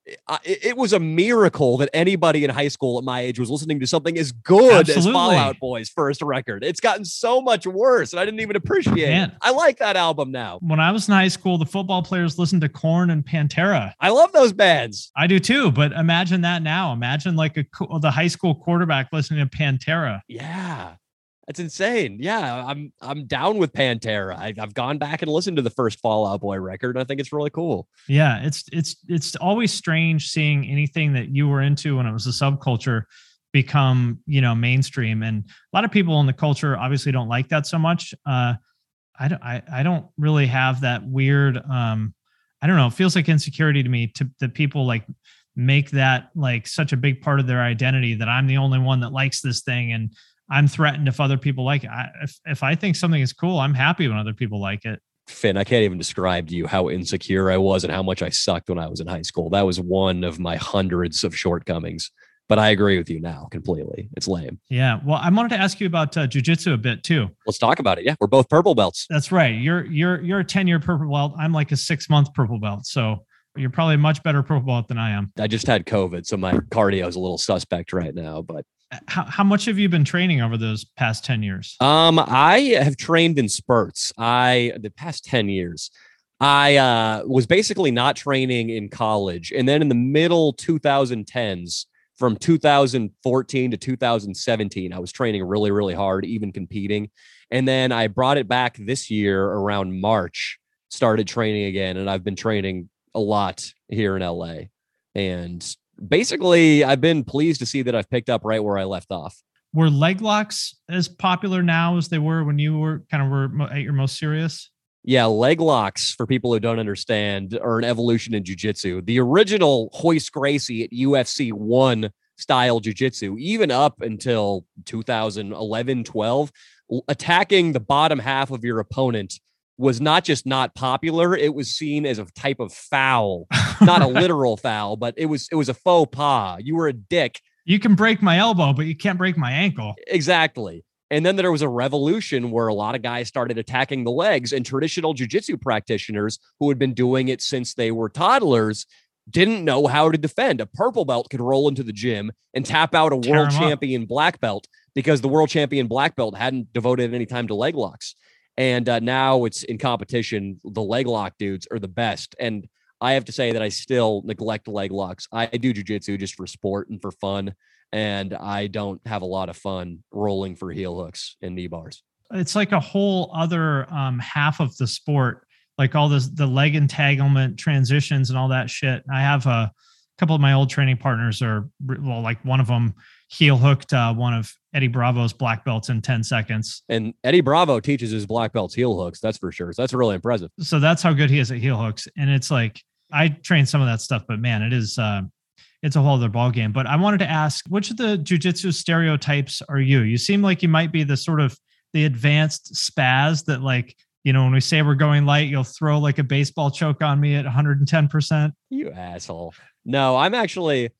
it, it was a miracle that anybody in high school at my age was listening to something as good
Absolutely.
as Fall Out Boy's first record. It's gotten so much worse, and I didn't even appreciate
Man.
it. I like that album now.
When I was in high school, the football players listened to Korn and Pantera.
I love those bands.
I do too, but imagine that now. Imagine like a the high school quarterback listening to Pantera.
Yeah. That's insane. Yeah, I'm I'm down with Pantera. I, I've gone back and listened to the first Fall Out Boy record, and I think it's really cool.
Yeah, it's it's it's always strange seeing anything that you were into when it was a subculture become, you know, mainstream. And a lot of people in the culture obviously don't like that so much. Uh, I don't I, I don't really have that weird. Um, I don't know. It feels like insecurity to me to that people like make that like such a big part of their identity that I'm the only one that likes this thing and I'm threatened if other people like it. I, if, if I think something is cool, I'm happy when other people like it.
Finn, I can't even describe to you how insecure I was and how much I sucked when I was in high school. That was one of my hundreds of shortcomings. But I agree with you now completely. It's lame.
Yeah. Well, I wanted to ask you about uh, jiu-jitsu a bit too.
Let's talk about it. Yeah, we're both purple belts.
That's right. You're you're you're a ten-year purple belt. I'm like a six-month purple belt. So you're probably a much better purple belt than I am.
I just had COVID, so my cardio is a little suspect right now, but
How, how much have you been training over those past ten years?
Um, I have trained in spurts. I, the past ten years, I uh, was basically not training in college. And then in the middle twenty tens, from two thousand fourteen to two thousand seventeen, I was training really, really hard, even competing. And then I brought it back this year around March, started training again. And I've been training a lot here in L A. And basically, I've been pleased to see that I've picked up right where I left off.
Were leg locks as popular now as they were when you were kind of were at your most serious?
Yeah, leg locks, for people who don't understand, are an evolution in jiu-jitsu. The original Royce Gracie at U F C one style jiu-jitsu, even up until two thousand eleven, twelve, attacking the bottom half of your opponent was not just not popular, it was seen as a type of foul, not a literal foul, but it was it was a faux pas. You were a dick.
You can break my elbow, but you can't break my ankle.
Exactly. And then there was a revolution where a lot of guys started attacking the legs, and traditional jiu-jitsu practitioners who had been doing it since they were toddlers didn't know how to defend. A purple belt could roll into the gym and tap out a
Tear
world
'em up.
champion black belt because the world champion black belt hadn't devoted any time to leg locks. And uh, now it's in competition. The leg lock dudes are the best. And I have to say that I still neglect leg locks. I do jiu-jitsu just for sport and for fun. And I don't have a lot of fun rolling for heel hooks and knee bars.
It's like a whole other um, half of the sport, like all this, the leg entanglement transitions and all that shit. I have a couple of my old training partners are, well, like one of them heel hooked uh, one of Eddie Bravo's black belts in ten seconds.
And Eddie Bravo teaches his black belts heel hooks. That's for sure. So that's really impressive.
So that's how good he is at heel hooks. And it's like, I train some of that stuff, but man, it is, uh, it's a whole other ball game. But I wanted to ask, which of the jiu-jitsu stereotypes are you? You seem like you might be the sort of the advanced spaz that, like, you know, when we say we're going light, you'll throw like a baseball choke on me at one hundred ten percent.
You asshole. No, I'm actually,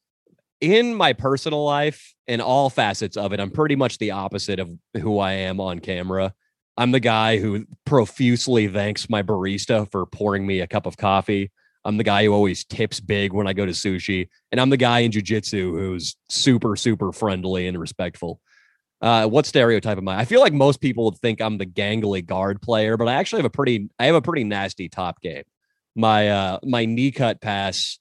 in my personal life, in all facets of it, I'm pretty much the opposite of who I am on camera. I'm the guy who profusely thanks my barista for pouring me a cup of coffee. I'm the guy who always tips big when I go to sushi. And I'm the guy in jiu-jitsu who's super, super friendly and respectful. Uh, what stereotype am I? I feel like most people would think I'm the gangly guard player, but I actually have a pretty, I have a pretty nasty top game. My, uh, my knee cut pass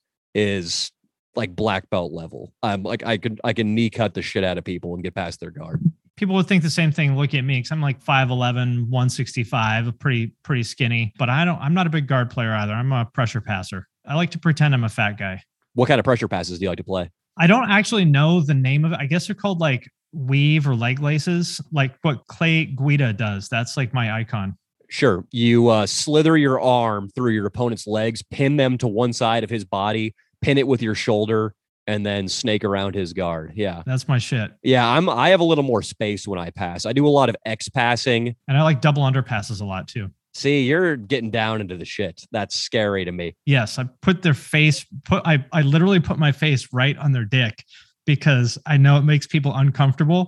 is like black belt level. I'm like, I could, I can knee cut the shit out of people and get past their guard.
People would think the same thing. Look at me, because I'm like five eleven, one sixty-five, pretty, pretty skinny, but I don't, I'm not a big guard player either. I'm a pressure passer. I like to pretend I'm a fat guy.
What kind of pressure passes do you like to play?
I don't actually know the name of it. I guess they're called like weave or leg laces, like what Clay Guida does. That's like my icon.
Sure. You uh, slither your arm through your opponent's legs, pin them to one side of his body, pin it with your shoulder, and then snake around his guard. Yeah.
That's my shit.
Yeah. I'm, I have a little more space when I pass. I do a lot of X passing.
And I like double underpasses a lot too.
See, you're getting down into the shit. That's scary to me.
Yes. I put their face, put, I, I literally put my face right on their dick because I know it makes people uncomfortable.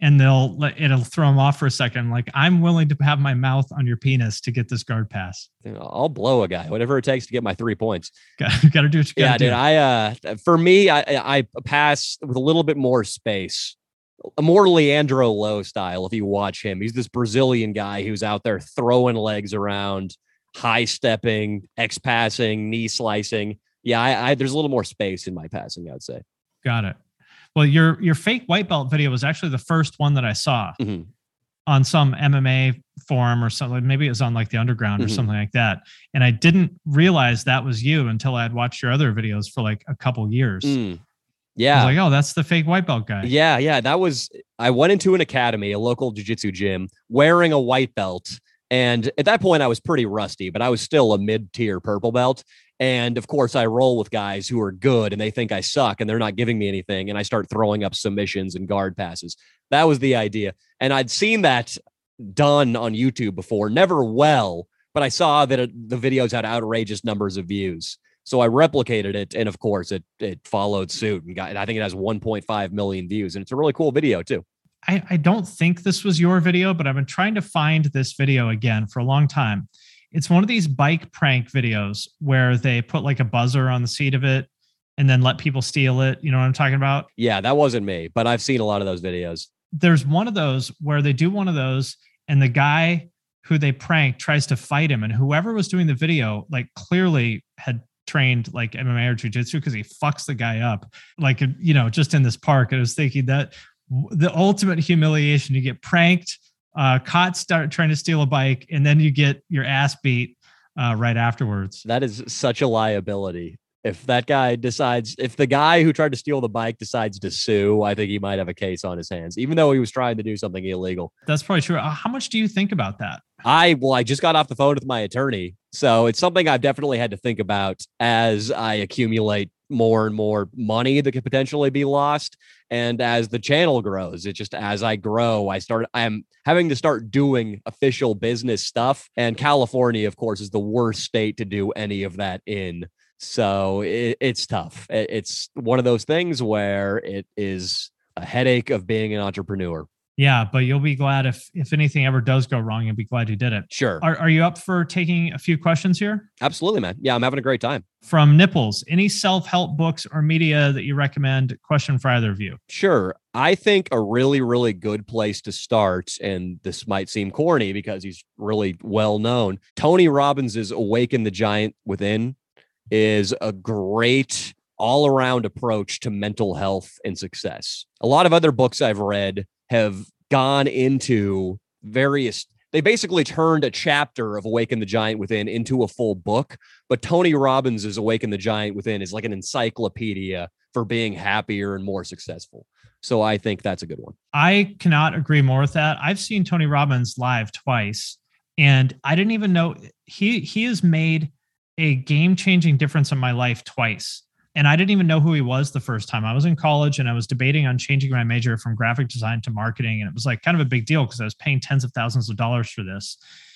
and they'll let it'll throw them off for a second. Like, I'm willing to have my mouth on your penis to get this guard pass.
I'll blow a guy, whatever it takes to get my three points.
Got, got to do what you got to
yeah,
do.
dude. I uh, for me, I I pass with a little bit more space, a more Leandro Low style. If you watch him, he's this Brazilian guy who's out there throwing legs around, high stepping, X passing, knee slicing. Yeah, I, I there's a little more space in my passing, I'd say.
Got it. Well, your your fake white belt video was actually the first one that I saw
mm-hmm.
on some M M A forum or something. Maybe it was on like the Underground or
mm-hmm.
something like that. And I didn't realize that was you until I had watched your other videos for like a couple years.
Mm. Yeah.
I was like, oh, that's the fake white belt guy.
Yeah, yeah. That was, I went into an academy, a local jiu-jitsu gym, wearing a white belt. And at that point, I was pretty rusty, but I was still a mid-tier purple belt. And of course, I roll with guys who are good and they think I suck and they're not giving me anything. And I start throwing up submissions and guard passes. That was the idea. And I'd seen that done on YouTube before, never well, but I saw that it, the videos had outrageous numbers of views. So I replicated it. And of course, it it followed suit and got, and I think it has one point five million views. And it's a really cool video too.
I, I don't think this was your video, but I've been trying to find this video again for a long time. It's one of these bike prank videos where they put like a buzzer on the seat of it and then let people steal it. You know what I'm talking about?
Yeah, that wasn't me, but I've seen a lot of those videos.
There's one of those where they do one of those and the guy who they prank tries to fight him. And whoever was doing the video, like clearly had trained like M M A or jiu-jitsu because he fucks the guy up. Like, you know, just in this park. I was thinking that the ultimate humiliation, you get pranked, uh, caught start trying to steal a bike, and then you get your ass beat uh, right afterwards.
That is such a liability. If that guy decides, if the guy who tried to steal the bike decides to sue, I think he might have a case on his hands, even though he was trying to do something illegal.
That's probably true. Uh, how much do you think about that?
I, well, I just got off the phone with my attorney. So it's something I've definitely had to think about as I accumulate more and more money that could potentially be lost. And as the channel grows, it just, as I grow, I start, I'm having to start doing official business stuff. And California, of course, is the worst state to do any of that in. So it, it's tough. It, it's one of those things where it is a headache of being an entrepreneur.
Yeah, but you'll be glad if if anything ever does go wrong, you'll be glad you did it.
Sure.
Are, are you up for taking a few questions here?
Absolutely, man. Yeah, I'm having a great time.
From Nipples, any self-help books or media that you recommend? Question for either of you.
Sure. I think a really, really good place to start, and this might seem corny because he's really well known, Tony Robbins' Awaken the Giant Within is a great all-around approach to mental health and success. A lot of other books I've read have gone into various, they basically turned a chapter of Awaken the Giant Within into a full book. But Tony Robbins' Awaken the Giant Within is like an encyclopedia for being happier and more successful. So I think that's a good one.
I cannot agree more with that. I've seen Tony Robbins live twice, and I didn't even know he he has made a game-changing difference in my life twice. And I didn't even know who he was the first time. I was in college and I was debating on changing my major from graphic design to marketing. And it was like kind of a big deal because I was paying tens of thousands of dollars for this.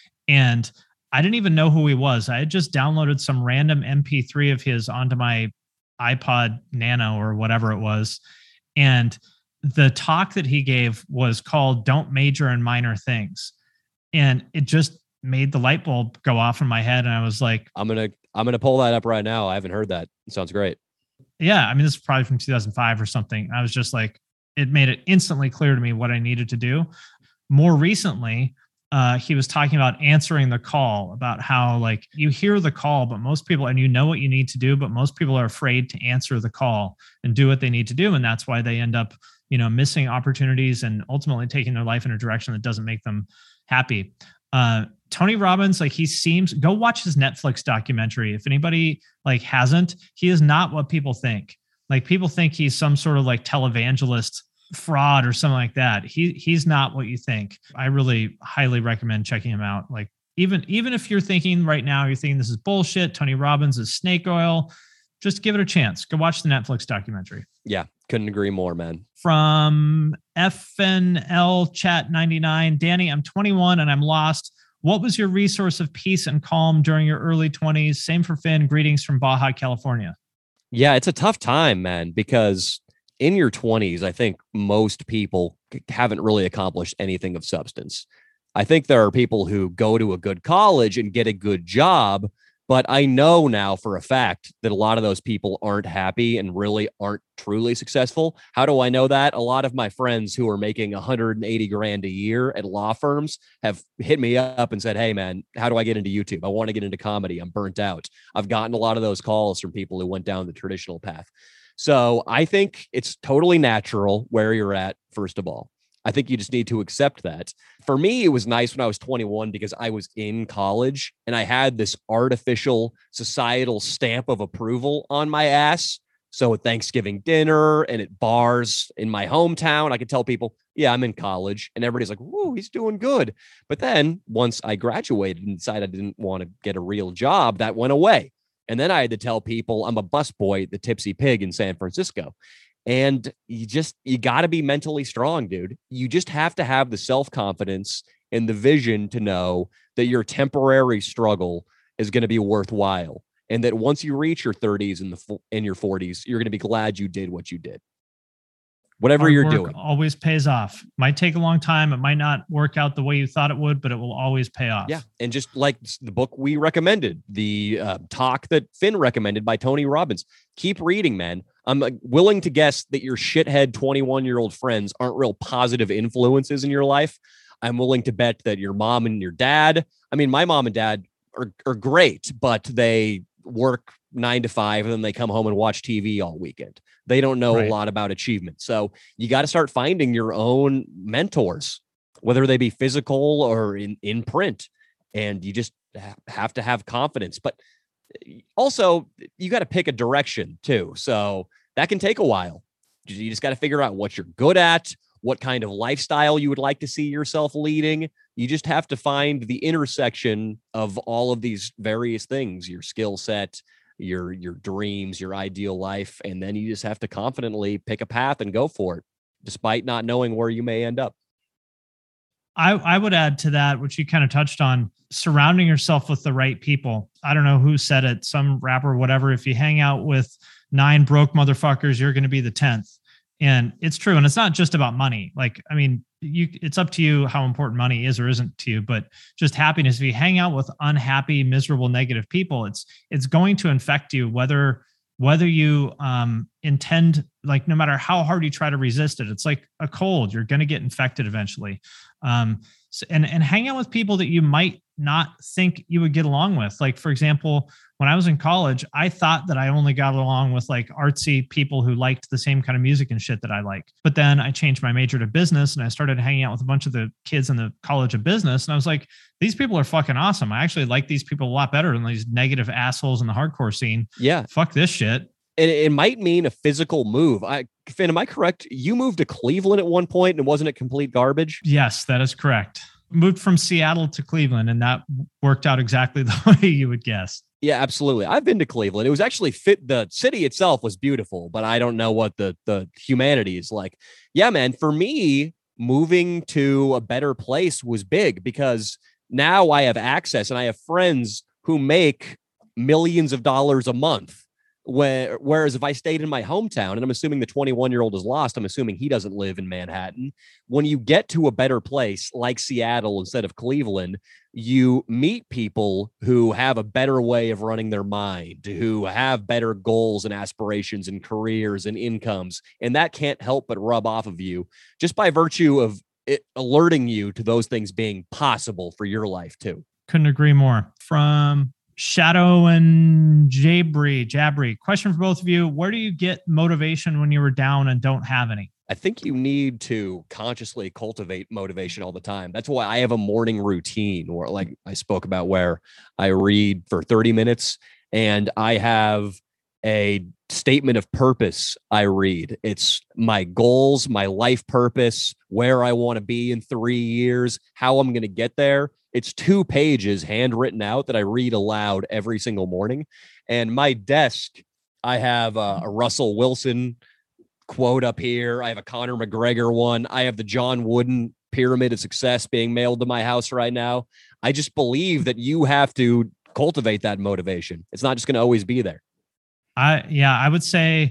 And I didn't even know who he was. I had just downloaded some random M P three of his onto my iPod Nano or whatever it was. And the talk that he gave was called Don't Major in Minor Things. And it just made the light bulb go off in my head. And I was like,
I'm going to, I'm going to pull that up right now. I haven't heard that. It sounds great.
Yeah. I mean, this is probably from two thousand five or something. I was just like, it made it instantly clear to me what I needed to do. More recently, uh, he was talking about answering the call, about how like you hear the call, but most people, and you know what you need to do, but most people are afraid to answer the call and do what they need to do. And that's why they end up, you know, missing opportunities and ultimately taking their life in a direction that doesn't make them happy. Uh, Tony Robbins, like he seems, go watch his Netflix documentary. If anybody like hasn't, he is not what people think. Like people think he's some sort of like televangelist fraud or something like that. He he's not what you think. I really highly recommend checking him out. Like even, even if you're thinking right now, you're thinking this is bullshit, Tony Robbins is snake oil, just give it a chance. Go watch the Netflix documentary.
Yeah. Couldn't agree more, man.
From F N L Chat ninety-nine, Danny, I'm twenty-one and I'm lost. What was your resource of peace and calm during your early twenties? Same for Finn. Greetings from Baja, California.
Yeah, it's a tough time, man, because in your twenties, I think most people haven't really accomplished anything of substance. I think there are people who go to a good college and get a good job, but I know now for a fact that a lot of those people aren't happy and really aren't truly successful. How do I know that? A lot of my friends who are making one hundred eighty grand a year at law firms have hit me up and said, hey, man, how do I get into YouTube? I want to get into comedy. I'm burnt out. I've gotten a lot of those calls from people who went down the traditional path. So I think it's totally natural where you're at, first of all. I think you just need to accept that. For me, it was nice when I was twenty-one because I was in college and I had this artificial societal stamp of approval on my ass. So at Thanksgiving dinner and at bars in my hometown, I could tell people, yeah, I'm in college. And everybody's like, whoa, he's doing good. But then once I graduated and decided I didn't want to get a real job, that went away. And then I had to tell people I'm a busboy at the Tipsy Pig in San Francisco. And you just, you got to be mentally strong, dude. You just have to have the self-confidence and the vision to know that your temporary struggle is going to be worthwhile. And that once you reach your thirties and the in your forties, you're going to be glad you did what you did. Whatever
Hard
you're
work
doing
always pays off. Might take a long time. It might not work out the way you thought it would, but it will always pay off.
Yeah. And just like the book we recommended, the uh, talk that Finn recommended by Tony Robbins, keep reading, man. I'm uh, willing to guess that your shithead twenty-one year old friends aren't real positive influences in your life. I'm willing to bet that your mom and your dad, I mean, my mom and dad are, are great, but they work nine to five and then they come home and watch T V all weekend. They don't know right. a lot about achievement. So you got to start finding your own mentors, whether they be physical or in, in print. And you just have to have confidence. But also, you got to pick a direction too. So that can take a while. You just got to figure out what you're good at, what kind of lifestyle you would like to see yourself leading. You just have to find the intersection of all of these various things, your skill set, your your dreams, your ideal life, and then you just have to confidently pick a path and go for it, despite not knowing where you may end up.
I, I would add to that, which you kind of touched on, surrounding yourself with the right people. I don't know who said it, some rapper, whatever. If you hang out with nine broke motherfuckers, you're going to be the tenth. And it's true. And it's not just about money. Like, I mean, you, it's up to you how important money is or isn't to you, but just happiness. If you hang out with unhappy, miserable, negative people, it's, it's going to infect you, whether, whether you um, intend, like, no matter how hard you try to resist it, it's like a cold, you're going to get infected eventually. Um, so, and, and hang out with people that you might not think you would get along with. Like, for example, when I was in college, I thought that I only got along with like artsy people who liked the same kind of music and shit that I liked. But then I changed my major to business and I started hanging out with a bunch of the kids in the College of Business. And I was like, these people are fucking awesome. I actually like these people a lot better than these negative assholes in the hardcore scene.
Yeah.
Fuck this shit.
And it might mean a physical move. I, Finn, am I correct? You moved to Cleveland at one point and wasn't it complete garbage?
Yes, that is correct. Moved from Seattle to Cleveland, and that worked out exactly the way you would guess.
Yeah, absolutely. I've been to Cleveland. It was actually fit. The city itself was beautiful, but I don't know what the, the humanity is like. Yeah, man, for me, moving to a better place was big because now I have access and I have friends who make millions of dollars a month. Where, whereas if I stayed in my hometown, and I'm assuming the twenty-one year old is lost, I'm assuming he doesn't live in Manhattan. When you get to a better place like Seattle instead of Cleveland, you meet people who have a better way of running their mind, who have better goals and aspirations and careers and incomes. And that can't help but rub off of you just by virtue of it alerting you to those things being possible for your life too.
Couldn't agree more. From Shadow and Jabri, Jabri, question for both of you. Where do you get motivation when you were down and don't have any?
I think you need to consciously cultivate motivation all the time. That's why I have a morning routine where, like I spoke about, where I read for thirty minutes and I have a statement of purpose. I read. It's my goals, my life purpose, where I want to be in three years, how I'm going to get there. It's two pages handwritten out that I read aloud every single morning. And my desk, I have a, a Russell Wilson quote up here. I have a Conor McGregor one. I have the John Wooden Pyramid of Success being mailed to my house right now. I just believe that you have to cultivate that motivation. It's not just going to always be there.
I, yeah, I would say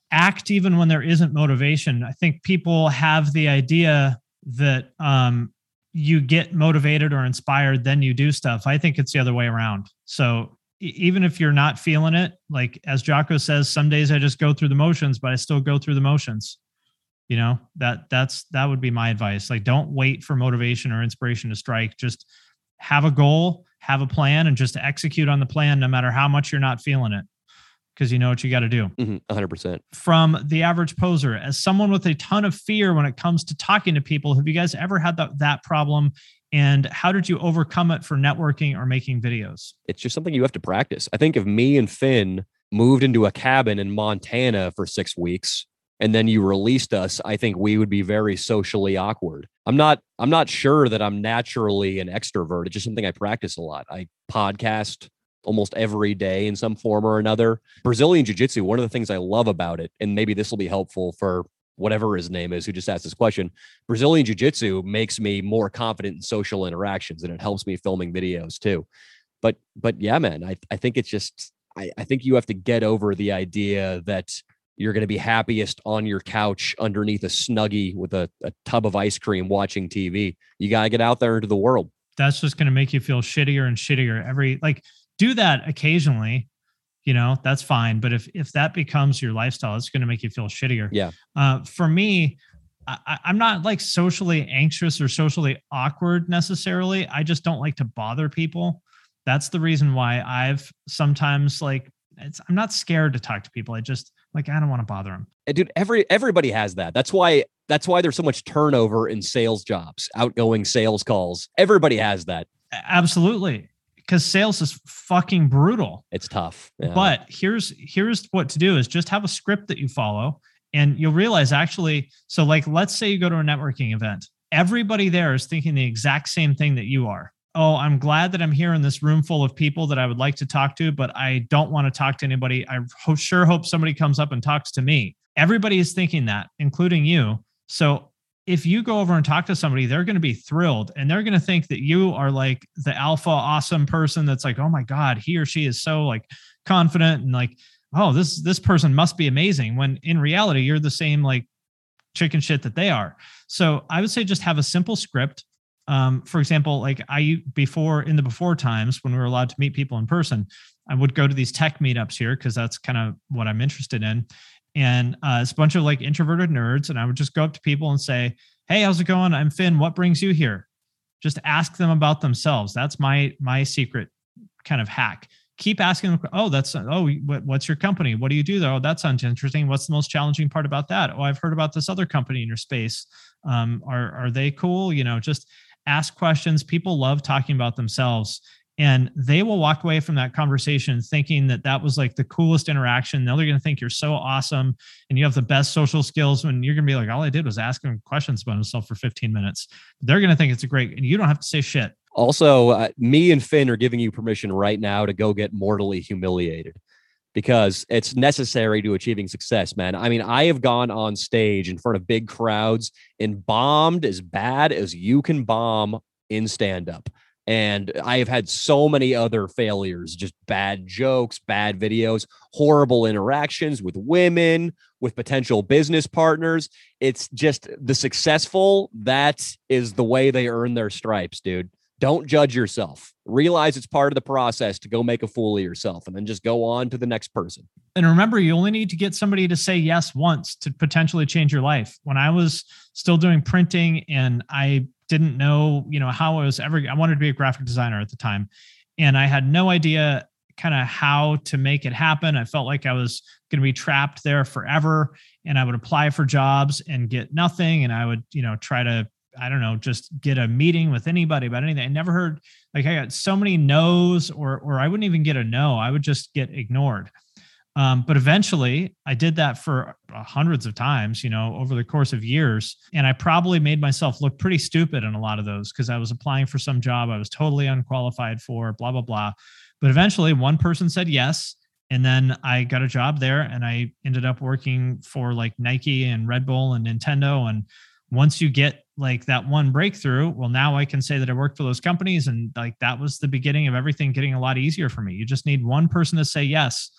act even when there isn't motivation. I think people have the idea that um, you get motivated or inspired, then you do stuff. I think it's the other way around. So e- even if you're not feeling it, like as Jocko says, some days I just go through the motions, but I still go through the motions. You know, that that's, that would be my advice. Like, don't wait for motivation or inspiration to strike. Just have a goal, have a plan, and just execute on the plan, no matter how much you're not feeling it, because you know what you got to do.
Mm-hmm, one hundred percent.
From the average poser, as someone with a ton of fear when it comes to talking to people, have you guys ever had that, that problem? And how did you overcome it for networking or making videos?
It's just something you have to practice. I think if me and Finn moved into a cabin in Montana for six weeks, and then you released us, I think we would be very socially awkward. I'm not, I'm not sure that I'm naturally an extrovert. It's just something I practice a lot. I podcast almost every day in some form or another. Brazilian Jiu-Jitsu, one of the things I love about it, and maybe this will be helpful for whatever his name is who just asked this question, Brazilian Jiu-Jitsu makes me more confident in social interactions, and it helps me filming videos too. But, but yeah, man, I, I think it's just, I, I think you have to get over the idea that you're going to be happiest on your couch underneath a Snuggie with a, a tub of ice cream watching T V. You got to get out there into the world. That's just going to make you feel shittier and shittier every, like, do that occasionally, you know, that's fine. But if, if that becomes your lifestyle, it's going to make you feel shittier. Yeah. Uh, for me, I, I'm not like socially anxious or socially awkward necessarily. I just don't like to bother people. That's the reason why I've sometimes like, it's, I'm not scared to talk to people. I just like, I don't want to bother them. Dude, every, everybody has that. That's why, that's why there's so much turnover in sales jobs, outgoing sales calls. Everybody has that. Absolutely. Because sales is fucking brutal. It's tough. Yeah. But here's, here's what to do is just have a script that you follow, and you'll realize actually, so like, let's say you go to a networking event. Everybody there is thinking the exact same thing that you are. Oh, I'm glad that I'm here in this room full of people that I would like to talk to, but I don't want to talk to anybody. I ho- sure hope somebody comes up and talks to me. Everybody is thinking that, including you. So if you go over and talk to somebody, they're going to be thrilled, and they're going to think that you are like the alpha awesome person that's like, oh my God, he or she is so like confident and like, oh, this, this person must be amazing. When in reality, you're the same like chicken shit that they are. So I would say just have a simple script. Um, for example, like I, before in the before times when we were allowed to meet people in person, I would go to these tech meetups here, cause that's kind of what I'm interested in. And uh, it's a bunch of like introverted nerds. And I would just go up to people and say, hey, how's it going? I'm Finn. What brings you here? Just ask them about themselves. That's my, my secret kind of hack. Keep asking them. Oh, that's, oh, what, what's your company? What do you do there? Oh, that sounds interesting. What's the most challenging part about that? Oh, I've heard about this other company in your space. Um, are, are they cool? You know, just ask questions. People love talking about themselves, and they will walk away from that conversation thinking that that was like the coolest interaction. Now they're going to think you're so awesome and you have the best social skills, when you're going to be like, all I did was ask them questions about himself for fifteen minutes. They're going to think it's a great, and you don't have to say shit. Also, uh, me and Finn are giving you permission right now to go get mortally humiliated, because it's necessary to achieving success, man. I mean, I have gone on stage in front of big crowds and bombed as bad as you can bomb in stand-up. And I have had so many other failures, just bad jokes, bad videos, horrible interactions with women, with potential business partners. It's just the successful, that is the way they earn their stripes, dude. Don't judge yourself. Realize it's part of the process to go make a fool of yourself, and then just go on to the next person. And remember, you only need to get somebody to say yes once to potentially change your life. When I was still doing printing and I didn't know, you know, how I was ever, I wanted to be a graphic designer at the time, and I had no idea kind of how to make it happen. I felt like I was going to be trapped there forever, and I would apply for jobs and get nothing. And I would, you know, try to, I don't know, just get a meeting with anybody about anything. I never heard, like, I got so many no's, or, or I wouldn't even get a no. I would just get ignored. Um, but eventually I did that for hundreds of times, you know, over the course of years. And I probably made myself look pretty stupid in a lot of those, because I was applying for some job I was totally unqualified for, blah, blah, blah. But eventually one person said yes. And then I got a job there, and I ended up working for like Nike and Red Bull and Nintendo. And once you get like that one breakthrough, well, now I can say that I worked for those companies, and like that was the beginning of everything getting a lot easier for me. You just need one person to say yes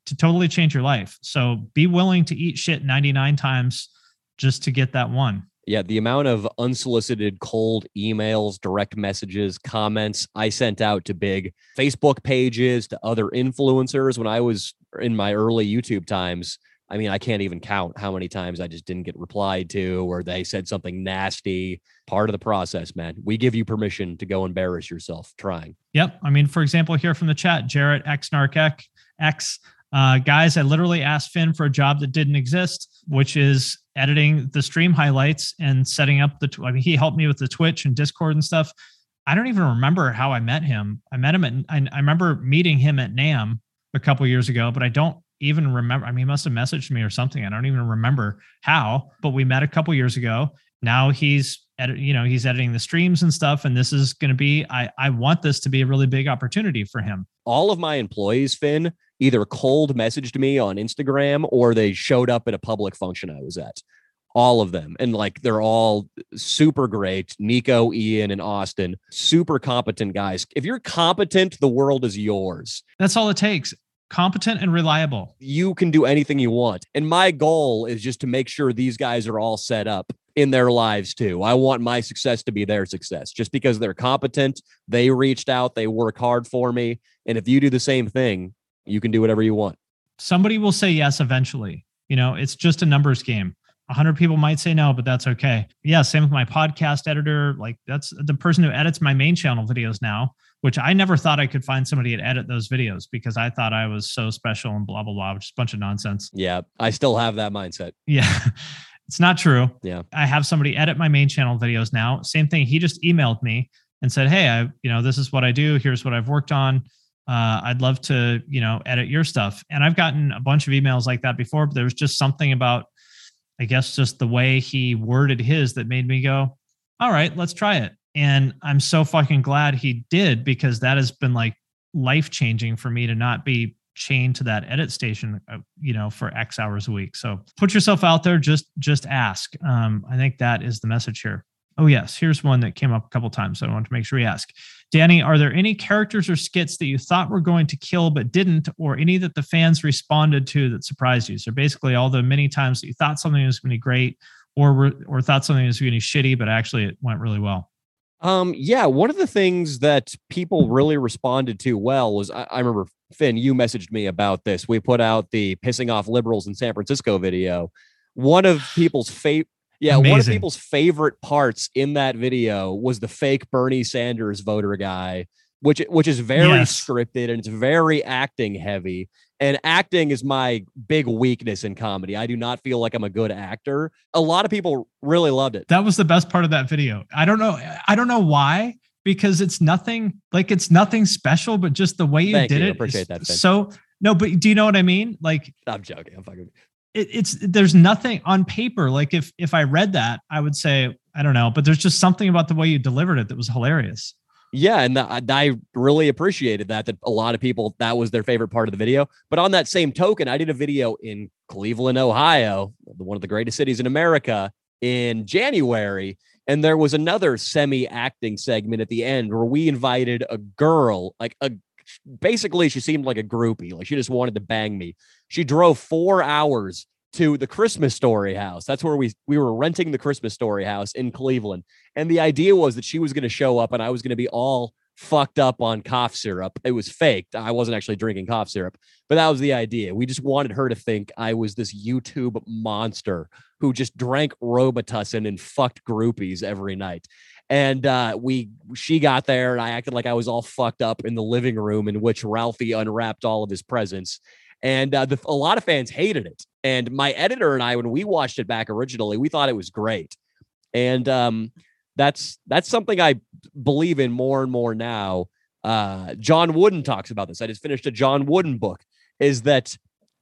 to totally change your life. So be willing to eat shit ninety-nine times just to get that one.
Yeah, the amount of unsolicited cold emails, direct messages, comments I sent out to big Facebook pages, to other influencers when I was in my early YouTube times. I mean, I can't even count how many times I just didn't get replied to, or they said something nasty. Part of the process, man. We give you permission to go embarrass yourself trying.
Yep. I mean, for example, here from the chat, Jarrett X Narkek X, uh, guys, I literally asked Finn for a job that didn't exist, which is editing the stream highlights and setting up the, tw- I mean, he helped me with the Twitch and Discord and stuff. I don't even remember how I met him. I met him at, I, I remember meeting him at NAMM a couple years ago, but I don't even remember. I mean, he must have messaged me or something. I don't even remember how, but we met a couple years ago. Now he's edit, you know, he's editing the streams and stuff. And this is going to be, I, I want this to be a really big opportunity for him.
All of my employees, Finn, either cold messaged me on Instagram or they showed up at a public function I was at. All of them. And like, they're all super great. Nico, Ian, and Austin, super competent guys. If you're competent, the world is yours.
That's all it takes. Competent and reliable.
You can do anything you want. And my goal is just to make sure these guys are all set up in their lives too. I want my success to be their success. Just because they're competent, they reached out, they work hard for me. And if you do the same thing, you can do whatever you want.
Somebody will say yes eventually. You know, it's just a numbers game. A hundred people might say no, but that's okay. Yeah, same with my podcast editor. Like, that's the person who edits my main channel videos now, which I never thought I could find somebody to edit those videos because I thought I was so special and blah, blah, blah, which is a bunch of nonsense.
Yeah, I still have that mindset.
Yeah, it's not true.
Yeah.
I have somebody edit my main channel videos now. Same thing. He just emailed me and said, hey, I, you know, this is what I do. Here's what I've worked on. Uh, I'd love to, you know, edit your stuff. And I've gotten a bunch of emails like that before, but there was just something about, I guess, just the way he worded his that made me go, all right, let's try it. And I'm so fucking glad he did, because that has been like life-changing for me to not be chained to that edit station, uh, you know, for X hours a week. So put yourself out there, just, just ask. Um, I think that is the message here. Oh yes. Here's one that came up a couple of times. So I want to make sure we ask. Danny, are there any characters or skits that you thought were going to kill, but didn't, or any that the fans responded to that surprised you? So basically all the many times that you thought something was going to be great, or, or thought something was going to be shitty, but actually it went really well.
Um, yeah, one of the things that people really responded to well was, I, I remember, Finn, you messaged me about this. We put out the pissing off liberals in San Francisco video. One of people's favorite, yeah,
Amazing.
one of people's favorite parts in that video was the fake Bernie Sanders voter guy, which which is very
Yes.
scripted and it's very acting heavy. And acting is my big weakness in comedy. I do not feel like I'm a good actor. A lot of people really loved it.
That was the best part of that video. I don't know. I don't know why, because it's nothing like it's nothing special, but just the way you
Thank
did
you. I
it.
appreciate
is
that, Finn.
So no, but do you know what I mean? Like,
I'm joking. I'm fucking.
it, it's there's nothing on paper. Like if if I read that, I would say, I don't know, but there's just something about the way you delivered it that was hilarious.
Yeah, and I, I really appreciated that, that a lot of people, that was their favorite part of the video. But on that same token, I did a video in Cleveland, Ohio, one of the greatest cities in America, in January. And there was another semi-acting segment at the end where we invited a girl, like a basically she seemed like a groupie. Like she just wanted to bang me. She drove four hours to the Christmas Story house. That's where we we were renting the Christmas Story house in Cleveland. And the idea was that she was going to show up and I was going to be all fucked up on cough syrup. It was faked. I wasn't actually drinking cough syrup, but that was the idea. We just wanted her to think I was this YouTube monster who just drank Robitussin and fucked groupies every night. And uh, we, she got there and I acted like I was all fucked up in the living room in which Ralphie unwrapped all of his presents. And uh, the, a lot of fans hated it. And my editor and I, when we watched it back originally, we thought it was great. And um, that's that's something I believe in more and more now. Uh, John Wooden talks about this. I just finished a John Wooden book, is that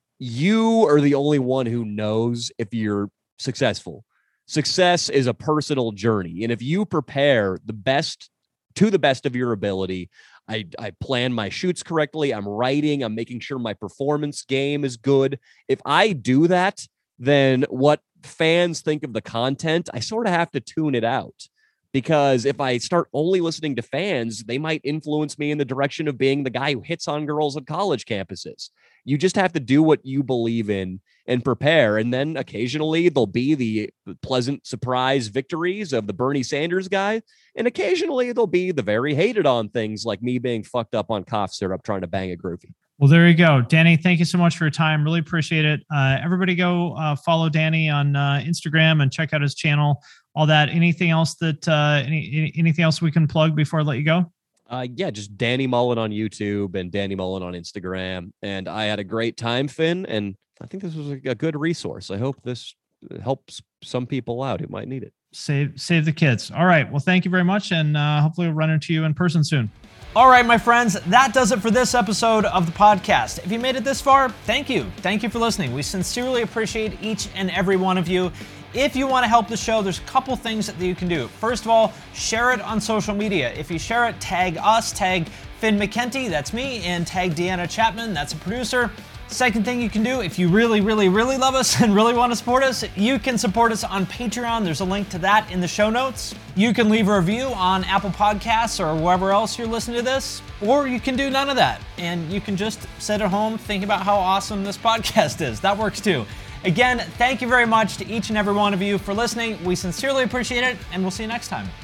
you are the only one who knows if you're successful. Success is a personal journey. And if you prepare the best to the best of your ability, I, I plan my shoots correctly. I'm writing. I'm making sure my performance game is good. If I do that, then what fans think of the content, I sort of have to tune it out. Because if I start only listening to fans, they might influence me in the direction of being the guy who hits on girls at college campuses. You just have to do what you believe in and prepare. And then occasionally there'll be the pleasant surprise victories of the Bernie Sanders guy. And occasionally there'll be the very hated on things like me being fucked up on cough syrup trying to bang a groovy.
Well, there you go. Danny, thank you so much for your time. Really appreciate it. Uh, everybody go uh, follow Danny on uh, Instagram and check out his channel, all that. Anything else that, uh, any, anything else we can plug before I let you go?
Uh, yeah, just Danny Mullen on YouTube and Danny Mullen on Instagram. And I had a great time, Finn, and I think this was a, a good resource. I hope this helps some people out who might need it.
Save save the kids. All right. Well, thank you very much. And uh, hopefully we'll run into you in person soon.
All right, my friends, that does it for this episode of the podcast. If you made it this far, thank you. Thank you for listening. We sincerely appreciate each and every one of you. If you want to help the show, there's a couple things that you can do. First of all, share it on social media. If you share it, tag us, tag Finn McKenty, that's me, and tag Deanna Chapman, that's a producer. Second thing you can do, if you really, really, really love us and really want to support us, you can support us on Patreon. There's a link to that in the show notes. You can leave a review on Apple Podcasts or wherever else you're listening to this, or you can do none of that. And you can just sit at home thinking about how awesome this podcast is. That works too. Again, thank you very much to each and every one of you for listening. We sincerely appreciate it, and we'll see you next time.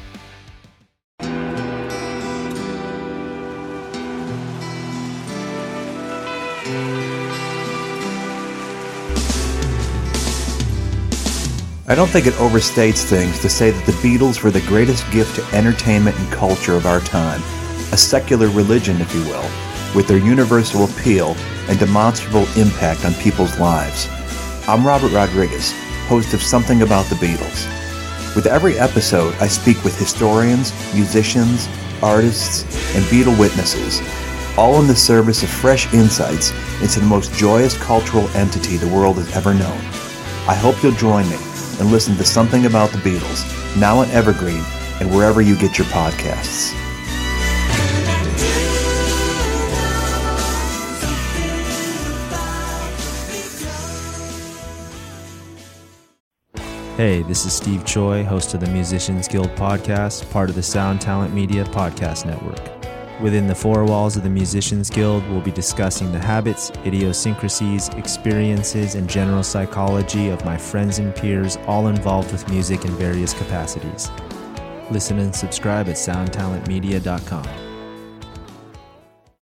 I don't think it overstates things to say that the Beatles were the greatest gift to entertainment and culture of our time, a secular religion, if you will, with their universal appeal and demonstrable impact on people's lives. I'm Robert Rodriguez, host of Something About the Beatles. With every episode, I speak with historians, musicians, artists, and Beatle witnesses, all in the service of fresh insights into the most joyous cultural entity the world has ever known. I hope you'll join me and listen to Something About the Beatles, now on Evergreen and wherever you get your podcasts.
Hey, this is Steve Choi, host of the Musicians Guild podcast, part of the Sound Talent Media Podcast Network. Within the four walls of the Musicians Guild, we'll be discussing the habits, idiosyncrasies, experiences, and general psychology of my friends and peers, all involved with music in various capacities. Listen and subscribe at sound talent media dot com.